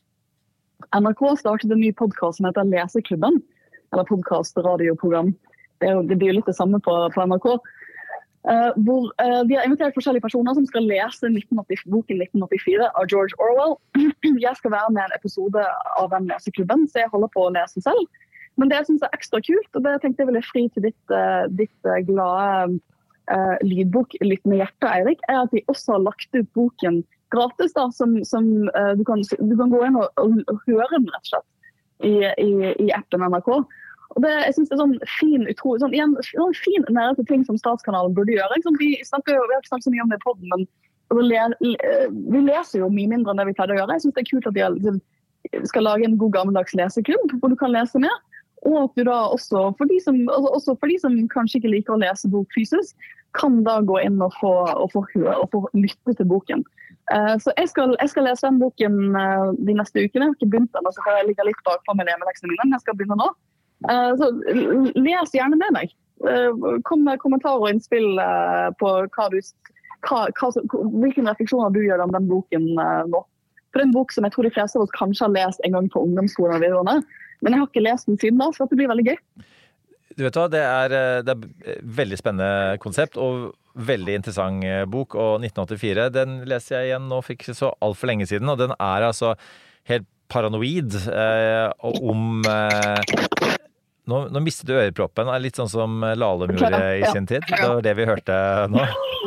N R K startet en ny podcast som heter Leseklubben, eller podcast, radioprogram. Det, er jo, det blir jo litt det samme på, på N R K. Uh, hvor uh, de har invitert forskjellige personer som skal lese nitten åtti, boken nitten åttifire av George Orwell. Jeg skal være med en episode av den leseklubben, så jeg holder på å lese selv. Men det jeg synes er ekstra kult, og det tenkte jeg ville fri til ditt, uh, ditt uh, glade uh, lydbok Litt med hjertet, Eirik, er at de også har lagt ut boken gratis, da, som, som uh, du, kan, du kan gå inn og, og, og høre den rett og slett i, i, i appen N R K. Og det, jeg synes det er sånn fin, utro, sånn, igjen, sånn fin nærmere ting som Statskanalen burde gjøre. Liksom, vi, snakker, vi har ikke snakket så mye om det i podden, men altså, le, le, vi leser jo mye mindre enn det vi pleide å gjøre. Jeg synes det er kult at de liksom, skal lage en god gammeldags leseklubb, hvor du kan lese mer. Og at du da også for, de som, altså, også for de som kanskje ikke liker å lese bok fysisk, kan da gå inn og få, og få høre og få lytte til boken. Uh, så jeg skal, jeg skal lese den boken uh, de neste ukene. Jeg har ikke begynt den, så jeg ligger litt bakpå med hjemmeleksene mine, men jeg skal begynne nå. Uh, så les gjerne med meg. Uh, kom med kommentarer og innspill uh, på hva du, hva, hva, hvilke refleksjoner du gjør om den boken uh, nå. For det er en bok som jeg tror de fleste av oss kanskje har lest en gang på ungdomsskolen og videregående, men jeg har ikke lest den siden da, så det blir veldig gøy. Du vet hva, det er, det er veldig spennende konsept og veldig interessant bok, og nitten åttifire, den leser jeg igjen nå, fikk så alt for lenge siden, og den er altså helt paranoid eh, om eh, Nå, nå mistet du øreproppen, det er litt sånn som Lahlum gjorde i sin tid. Det var det vi hørte nå.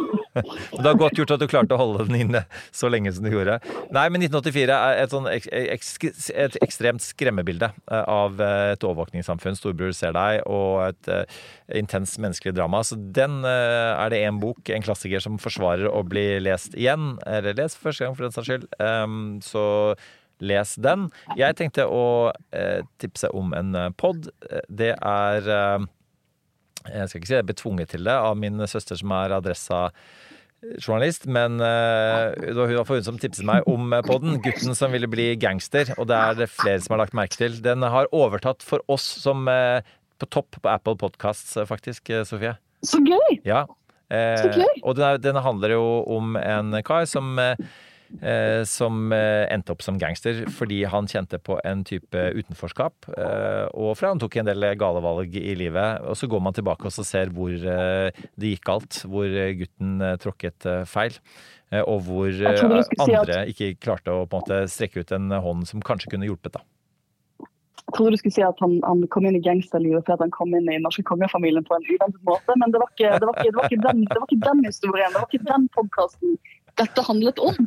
Det har godt gjort at du klarte å holde den inne så lenge som du gjorde. Nei, men nitten åttifire er et, sånn ek, ek, et ekstremt skremmebilde av et overvåkningssamfunn. Storbror ser deg, og et uh, intens menneskelig drama. Så den uh, er det en bok, en klassiker, som forsvarer å bli lest igjen, eller lest første gang for den saks skyld. Um, så les den. Jeg tenkte å eh, tipse om en podd. Det er eh, jeg skal ikke si jeg er betvunget til det av min søster som er adressa-journalist, men eh, det var hun, hun som tipset meg om podden Gutten som ville bli gangster, og det er det flere som har lagt merke til. Den har overtatt for oss som eh, på topp på Apple Podcasts, faktisk, Sofie. Så gøy! Ja. Eh, Så gøy! Og den, er, den handler jo om en kar som eh, Eh, som eh, endte opp som gangster fordi han kjente på en type utenforskap eh, og fra han tok en del gale valg i livet, og så går man tilbake og så ser hvor eh, det gikk galt, hvor gutten eh, tråkket eh, feil eh, og hvor eh, andre si at... ikke klarte å på en måte strekke ut en hånd som kanskje kunne hjulpet da. Jeg trodde du skulle si at han, han kom inn i gangsterlivet fordi han kom inn i norske kongefamilien på en uventet måte, men det var ikke, det var ikke, det var ikke, den, det var ikke den historien, det var ikke den podcasten dette handlet om.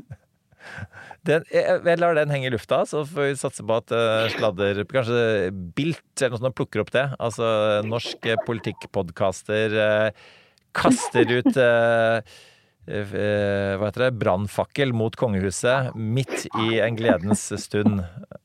Den, jeg, jeg lar den henge i lufta, så får vi satse på at uh, sladder, kanskje Bilt eller noe sånt, plukker opp det. Altså norsk politikkpodcaster uh, kaster ut uh, uh, hva heter det, brannfakkel mot kongehuset midt i en gledens stund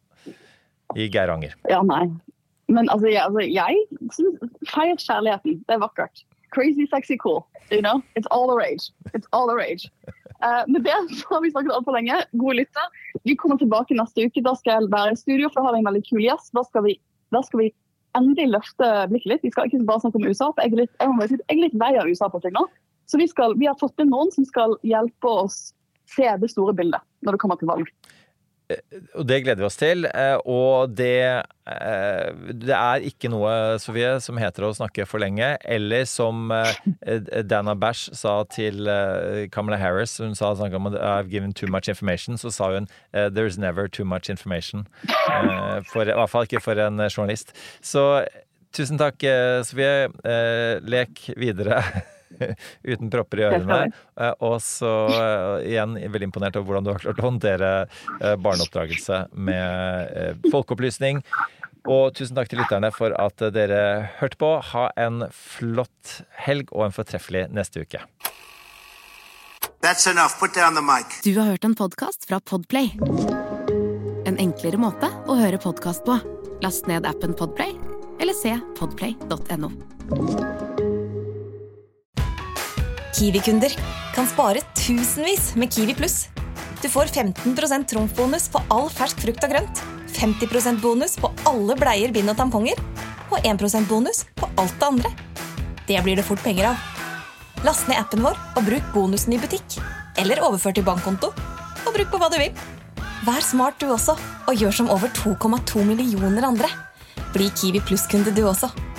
i Geiranger. Ja, nei. Men altså, jeg, altså, jeg synes feiret kjærligheten, det er vakkert. Crazy, sexy, cool. You know? It's all the rage. It's all the rage. Uh, med det så har vi snakket alt for lenge. God lytter. Vi kommer tilbake neste uke. Da skal jeg være i studio, for da har vi en veldig kul gjest. Da skal vi, da skal vi endelig løfte blikket litt. Vi skal ikke bare snakke om U S A, for jeg er litt, jeg må si, jeg er litt lei av U S A på ting nå. Så vi, skal, vi har fått inn noen som skal hjelpe oss se det store bildet når det kommer til valg. og det gleder vi oss til, og det, det er ikke noe, Sofie, som heter å snakke for lenge, eller som Dana Bash sa til Kamala Harris, hun sa at I've given too much information, så sa hun there's never too much information, for, i hvert fall ikke for en journalist. Så tusen takk, Sofie, lek videre uten propper i ørene, og så igjen veldig imponert over hvordan du har klart å håndtere barneoppdragelse med folkeopplysning, og tusen takk til lytterne for at dere hørte på. Ha en flott helg og en fortreffelig neste uke. That's enough. Put down the mic. Du har hørt en podcast fra Podplay. En enklere måte å høre podcast på. Last ned appen Podplay, eller se podplay punktum no. Kiwi-kunder kan spare tusenvis med Kiwi Plus. Du får femten prosent trumfbonus på all fersk frukt og grønt, femti prosent bonus på alle bleier, bind og tamponger, og en prosent bonus på alt det andre. Det blir det fort penger av. Last ned appen vår og bruk bonusen i butikk, eller overfør til bankkonto, og bruk på hva du vil. Vær smart du også, og gjør som over to komma to millioner andre. Bli Kiwi Plus-kunde du også.